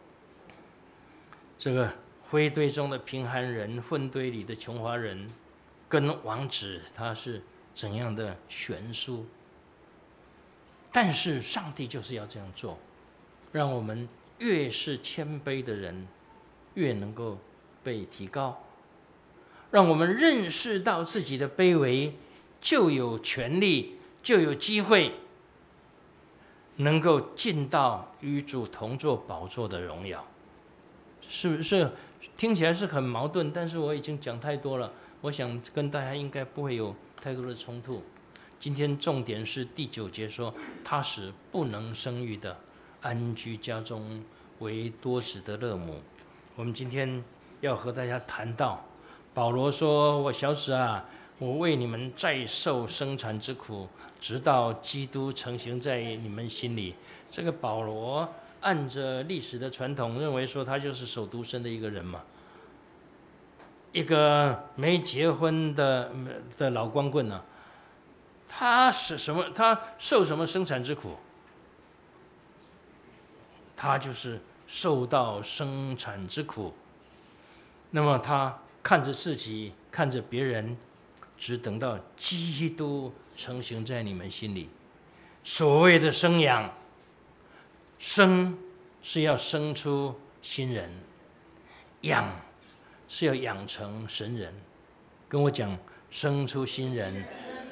这个灰堆中的贫寒人，粪堆里的穷乏人，跟王子他是怎样的悬殊？但是上帝就是要这样做，让我们越是谦卑的人， 越能够被提高，让我们认识到自己的卑微，就有权利，就有机会能够进到与主同坐宝座的荣耀。是不是听起来是很矛盾？但是我已经讲太多了，我想跟大家应该不会有太多的冲突。今天重点是第九节说，他使不能生育的安居家中，为多子的乐母。我们今天要和大家谈到，保罗说：“我小子啊，我为你们再受生产之苦，直到基督成形在你们心里。”这个保罗按着历史的传统，认为说他就是守独身的一个人嘛，一个没结婚的的老光棍呢、啊。他是什么？他受什么生产之苦？他就是受到生产之苦。那么他看着自己，看着别人，只等到基督成形在你们心里。所谓的生养，生是要生出新人，养是要养成神人。跟我讲，生出新人，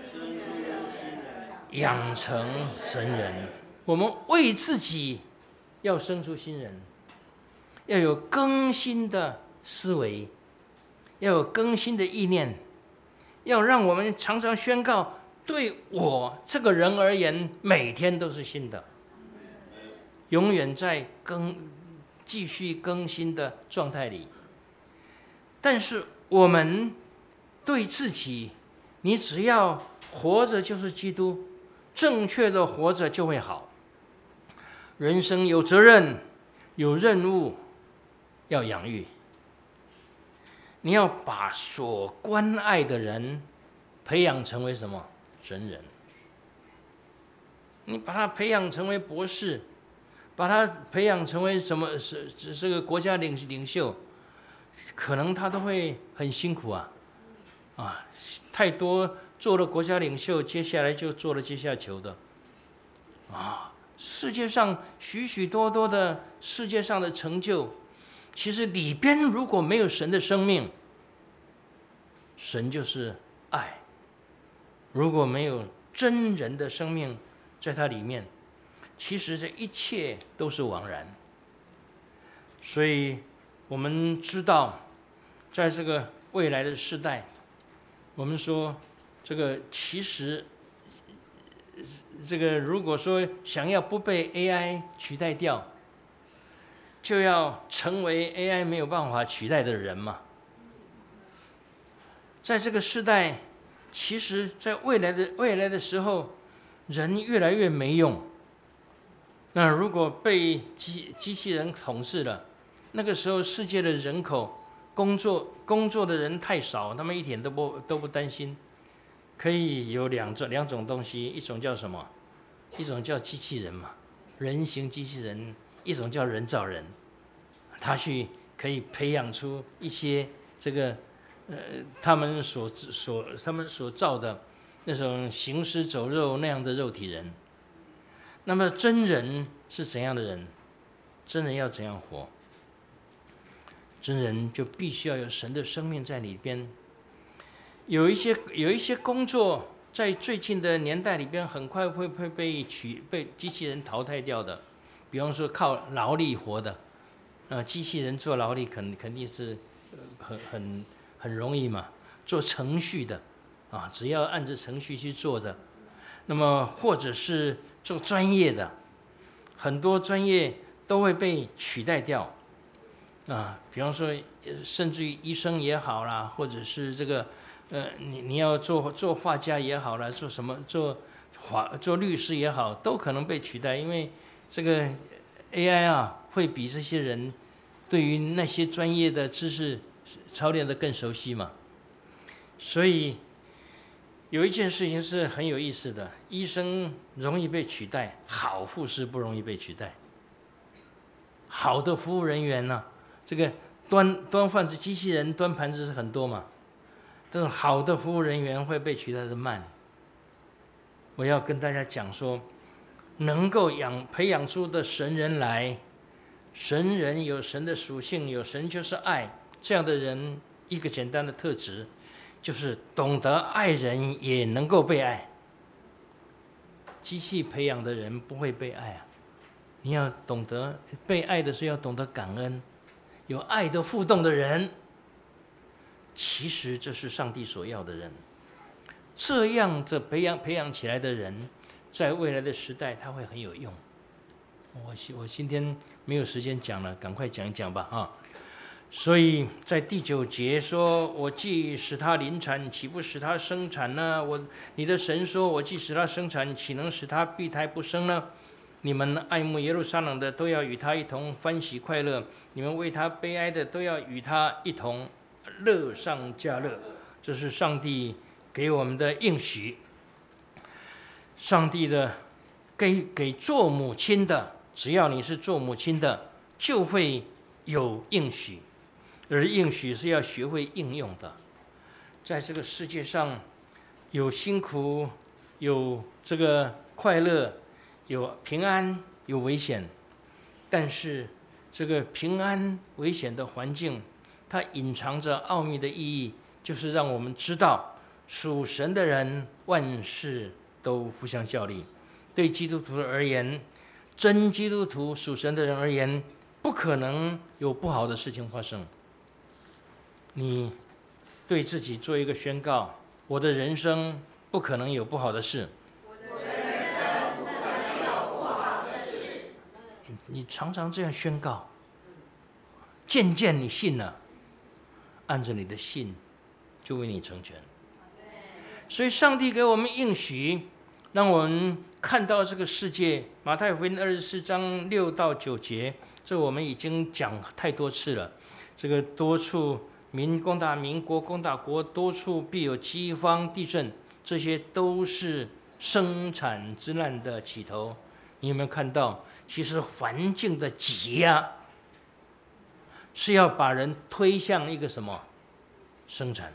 养成神人。我们为自己要生出新人，要有更新的思维，要有更新的意念，要让我们常常宣告，对我这个人而言，每天都是新的，永远在更继续更新的状态里。但是我们对自己，你只要活着就是基督，正确的活着就会好。人生有责任，有任务要养育。你要把所关爱的人培养成为什么？神人。你把他培养成为博士，把他培养成为什么？是这个国家领领袖，可能他都会很辛苦啊！啊，太多做了国家领袖，接下来就做了阶下囚的啊。世界上许许多多的世界上的成就，其实里边如果没有神的生命，神就是爱。如果没有真人的生命在它里面，其实这一切都是枉然。所以我们知道，在这个未来的世代，我们说这个其实这个如果说想要不被 A I 取代掉，就要成为 A I 没有办法取代的人嘛。在这个世代，其实在未来的未来的时候，人越来越没用。那如果被机机器人统治了，那个时候世界的人口工作工作的人太少，他们一点都不都不担心。可以有两种两种东西，一种叫什么？一种叫机器人嘛，人形机器人；一种叫人造人，他去可以培养出一些这个呃他们所所他们所造的那种行尸走肉那样的肉体人。那么真人是怎样的人？真人要怎样活？真人就必须要有神的生命在里边。有一些有一些工作，在最近的年代里边，很快会会被取被机器人淘汰掉的。比方说靠劳力活的，呃，机器人做劳力肯肯定是很很很容易嘛。做程序的，啊，只要按着程序去做的。那么或者是做专业的，很多专业都会被取代掉。啊，比方说，甚至于医生也好啦，或者是这个。呃，你你要做做画家也好了，做什么做法做律师也好，都可能被取代，因为这个 A I 啊，会比这些人对于那些专业的知识操练的更熟悉嘛。所以有一件事情是很有意思的，医生容易被取代，好护士不容易被取代。好的服务人员呢、啊，这个端端饭子机器人端盘子是很多嘛。这种好的服务人员会被取代的慢。我要跟大家讲说，能够养培养出的神人来， 神人有神的属性，有神就是爱，这样的人一个简单的特质就是懂得爱人也能够被爱。机器培养的人不会被爱啊，你要懂得被爱的是要懂得感恩，有爱的互动的人，其实这是上帝所要的人。这样子培养培养起来的人，在未来的时代他会很有用。我我今天没有时间讲了，赶快讲一讲吧啊！所以在第九节说：“我既使他临产，岂不使他生产呢？我你的神说：我既使他生产，岂能使他闭胎不生呢？你们爱慕耶路撒冷的，都要与他一同欢喜快乐；你们为他悲哀的，都要与他一同乐上加乐。”这是上帝给我们的应许。上帝的给给做母亲的，只要你是做母亲的，就会有应许。而应许是要学会应用的。在这个世界上，有辛苦，有这个快乐，有平安，有危险。但是这个平安危险的环境，它隐藏着奥秘的意义，就是让我们知道属神的人万事都互相效力。对基督徒而言，真基督徒属神的人而言，不可能有不好的事情发生。你对自己做一个宣告：我的人生不可能有不好的事。 我的人生不可能有不好的事。 你常常这样宣告，渐渐你信了，按着你的信就为你成全。所以上帝给我们应许，让我们看到这个世界。马太福音二十四章六到九节，这我们已经讲太多次了。这个多处民攻打民，国攻打国，多处必有饥荒、地震，这些都是生产之难的起头。你有没有看到？其实环境的挤压是要把人推向一个什么生产？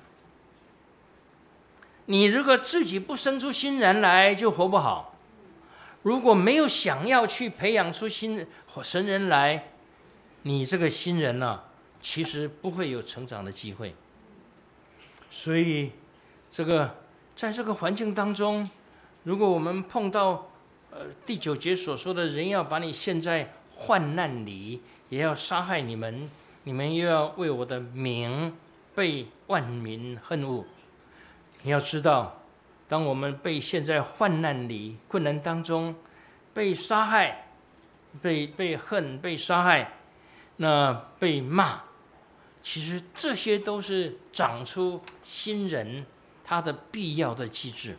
你如果自己不生出新人来，就活不好。如果没有想要去培养出新神人来，你这个新人呢、啊？其实不会有成长的机会。所以这个在这个环境当中，如果我们碰到呃第九节所说的人要把你陷在患难里，也要杀害你们，你们又要为我的名被万民恨恶。你要知道，当我们被陷在患难里、困难当中，被杀害、被被恨、被杀害，那被骂，其实这些都是长出新人他的必要的机制。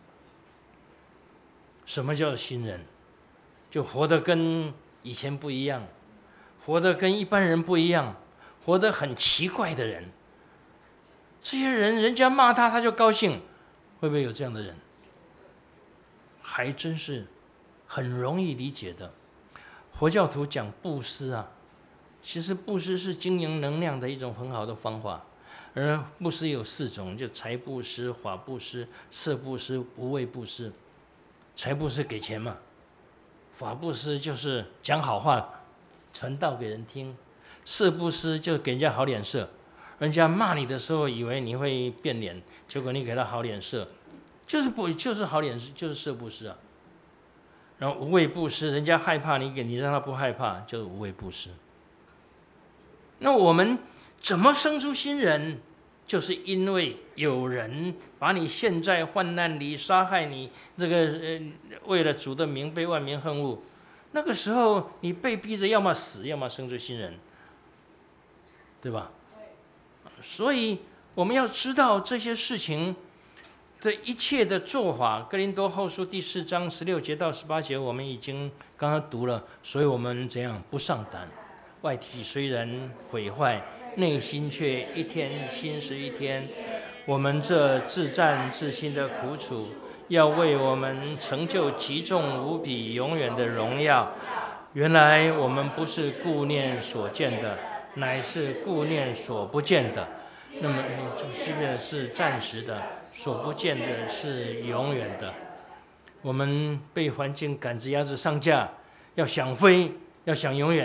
什么叫新人？就活得跟以前不一样，活得跟一般人不一样，活得很奇怪的人。这些人，人家骂他，他就高兴，会不会有这样的人？还真是很容易理解的。佛教徒讲布施啊，其实布施是经营能量的一种很好的方法。而布施有四种，就财布施、法布施、色布施、无畏布施。财布施给钱嘛，法布施就是讲好话，传道给人听；色布施就给人家好脸色。人家骂你的时候，以为你会变脸，结果你给他好脸色，就是不就是好脸，就是色布施啊。然后无畏布施，人家害怕你给你让他不害怕，就是无畏布施。那我们怎么生出新人？就是因为有人把你陷在患难里，杀害你，这个呃为了主的名被万民恨恶。那个时候你被逼着要么死，要么生出新人，对吧？所以我们要知道这些事情，这一切的做法，哥林多后书第四章十六节到十八节，我们已经刚刚读了。所以我们怎样不上胆？外体虽然毁坏，内心却一天新是一天。我们这自战自心的苦楚，要为我们成就极重无比永远的荣耀。原来我们不是顾念所见的，乃是顾念所不见的。那么这个是暂时的，所不见的是永远的。我们被环境赶着鸭子上架，要想飞，要想永远，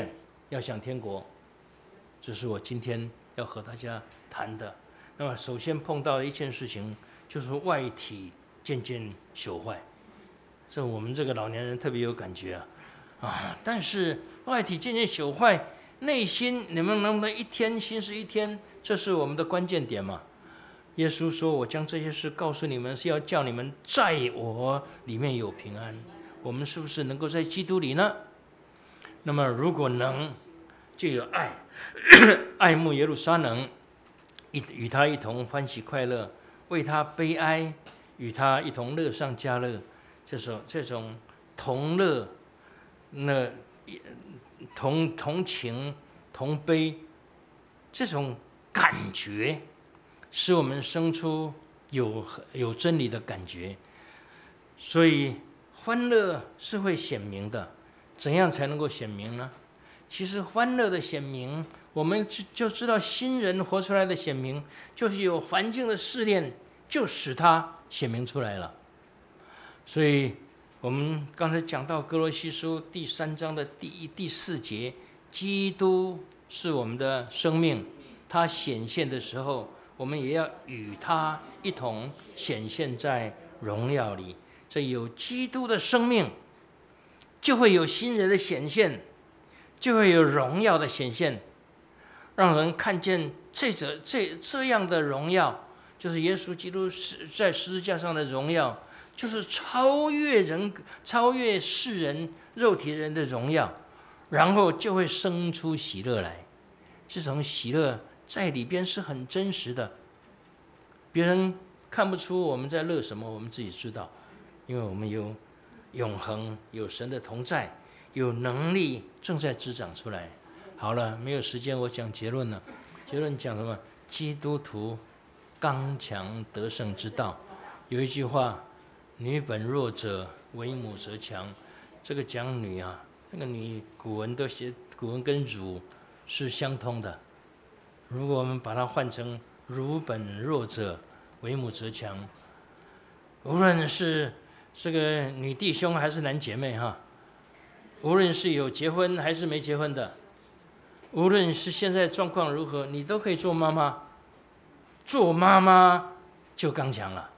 要想天国，这是我今天要和大家谈的。那么首先碰到的一件事情，就是外体渐渐朽坏，这我们这个老年人特别有感觉啊啊！但是外体渐渐朽坏，内心你们能不能一天新是一天？这是我们的关键点嘛。耶稣说：“我将这些事告诉你们，是要叫你们在我里面有平安。”我们是不是能够在基督里呢？那么如果能，就有爱，爱慕耶路撒冷，与他一同欢喜快乐，为他悲哀，与他一同乐上加乐。这种这种同乐，那同同情同悲，这种感觉，使我们生出有有真理的感觉。所以欢乐是会显明的。怎样才能够显明呢？其实欢乐的显明，我们就知道新人活出来的显明，就是有环境的试炼，就使它显明出来了。所以我们刚才讲到哥罗西书第三章的第一、第四节，基督是我们的生命，他显现的时候，我们也要与他一同显现在荣耀里。这有基督的生命，就会有新人的显现，就会有荣耀的显现，让人看见这这这这样的荣耀，就是耶稣基督在十字架上的荣耀，就是超越人、超越世人肉体人的荣耀，然后就会生出喜乐来。这种喜乐在里边是很真实的，别人看不出我们在乐什么，我们自己知道，因为我们有永恒，有神的同在，有能力正在滋长出来。好了，没有时间我讲结论了。结论讲什么？基督徒刚强得胜之道。有一句话，女本弱者，为母则强。这个讲女啊，这个女古文都写，古文跟儒是相通的。如果我们把它换成儒本弱者，为母则强，无论是这个女弟兄还是男姐妹哈，无论是有结婚还是没结婚的，无论是现在状况如何，你都可以做妈妈。做妈妈就刚强了。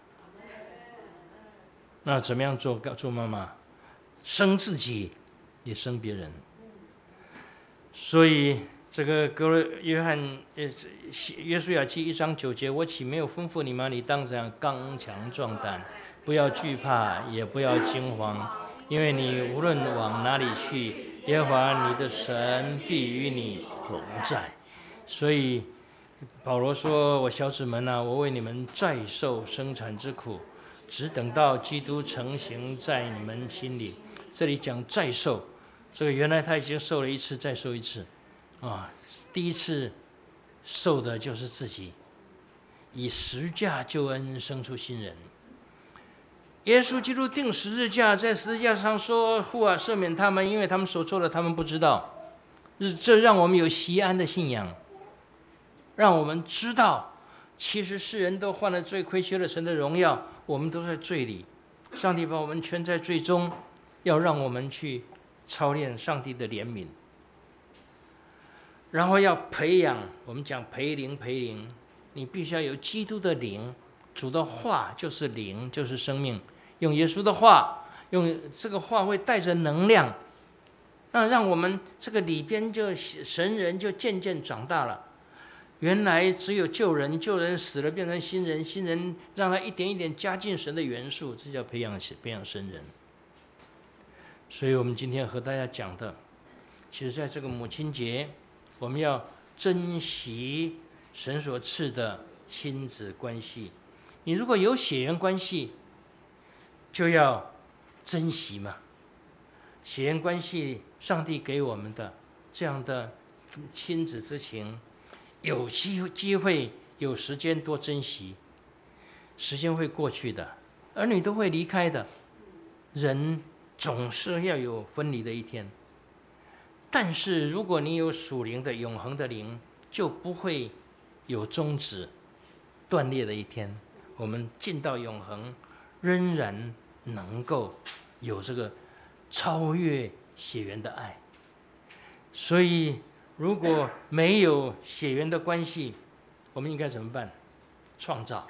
那怎么样做做妈妈？生自己，也生别人。所以这个格罗约翰呃约书亚记一章九节，我岂没有吩咐你吗？你当这样刚强壮胆，不要惧怕，也不要惊慌，因为你无论往哪里去，耶和华你的神必与你同在。所以保罗说：“我小子们啊，我为你们再受生产之苦，只等到基督成形在你们心里。”这里讲再受，这个原来他已经受了一次，再受一次啊。第一次受的就是自己，以十架救恩生出新人。耶稣基督钉十字架，在十字架上说：“父啊，赦免他们，因为他们所做的，他们不知道。”这让我们有锡安的信仰，让我们知道，其实世人都犯了罪，亏缺了神的荣耀，我们都在罪里。上帝把我们圈在罪中，要让我们去操练上帝的怜悯，然后要培养，我们讲培灵培灵，你必须要有基督的灵，主的话就是灵，就是生命。用耶稣的话，用这个话会带着能量，那让我们这个里边就神人就渐渐长大了。原来只有救人，救人死了变成新人，新人让他一点一点加进神的元素，这叫培养培养神人。所以我们今天和大家讲的，其实在这个母亲节，我们要珍惜神所赐的亲子关系。你如果有血缘关系，就要珍惜嘛。血缘关系，上帝给我们的这样的亲子之情，有机机会有时间多珍惜。时间会过去的，儿女都会离开的，人总是要有分离的一天。但是如果你有属灵的永恒的灵，就不会有终止断裂的一天。我们进到永恒，仍然能够有这个超越血缘的爱。 所以如果没有血缘的关系，我们应该怎么办？创造，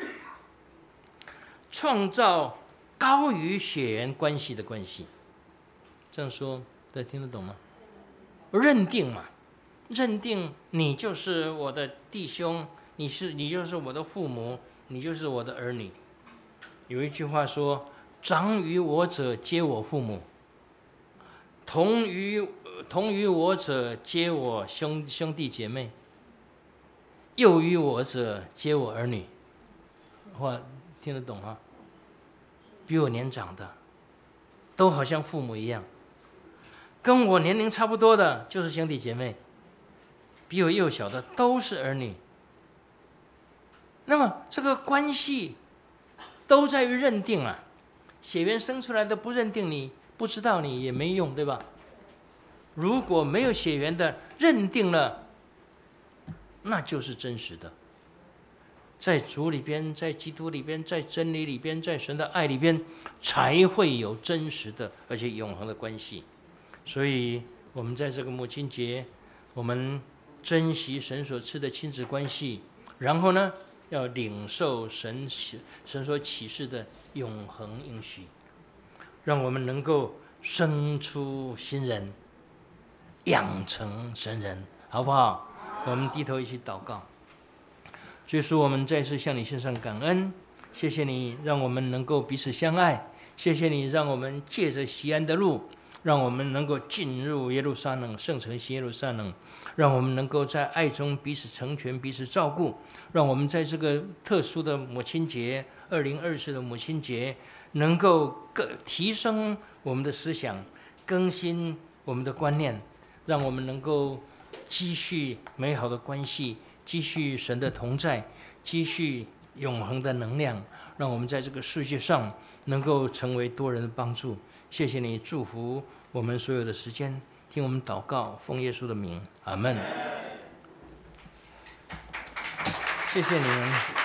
创造高于血缘关系的关系。这样说，大家听得懂吗？认定嘛，认定你就是我的弟兄，你是你就是我的父母，你就是我的儿女。有一句话说：“长于我者，皆我父母；同于同于我者，皆我兄兄弟姐妹；幼于我者，皆我儿女。”话听得懂哈？比我年长的，都好像父母一样；跟我年龄差不多的，就是兄弟姐妹；比我幼小的，都是儿女。那么这个关系都在于认定啊，血缘生出来的不认定你，不知道你也没用，对吧？如果没有血缘的认定了，那就是真实的。在主里边，在基督里边，在真理里边，在神的爱里边，才会有真实的而且永恒的关系。所以我们在这个母亲节，我们珍惜神所赐的亲子关系，然后呢，要领受神神所启示的永恒应许，让我们能够生出新人，养成神人，好不好？我们低头一起祷告。主耶稣，我们再次向你献上感恩，谢谢你让我们能够彼此相爱，谢谢你让我们借着锡安的路，让我们能够进入耶路撒冷，圣城新耶路撒冷，让我们能够在爱中彼此成全，彼此照顾，让我们在这个特殊的母亲节，二零二四的母亲节，能够更提升我们的思想，更新我们的观念，让我们能够积蓄美好的关系，积蓄神的同在，积蓄永恒的能量，让我们在这个世界上能够成为多人的帮助。谢谢你祝福我们所有的时间，听我们祷告，奉耶稣的名，阿们。谢谢你们。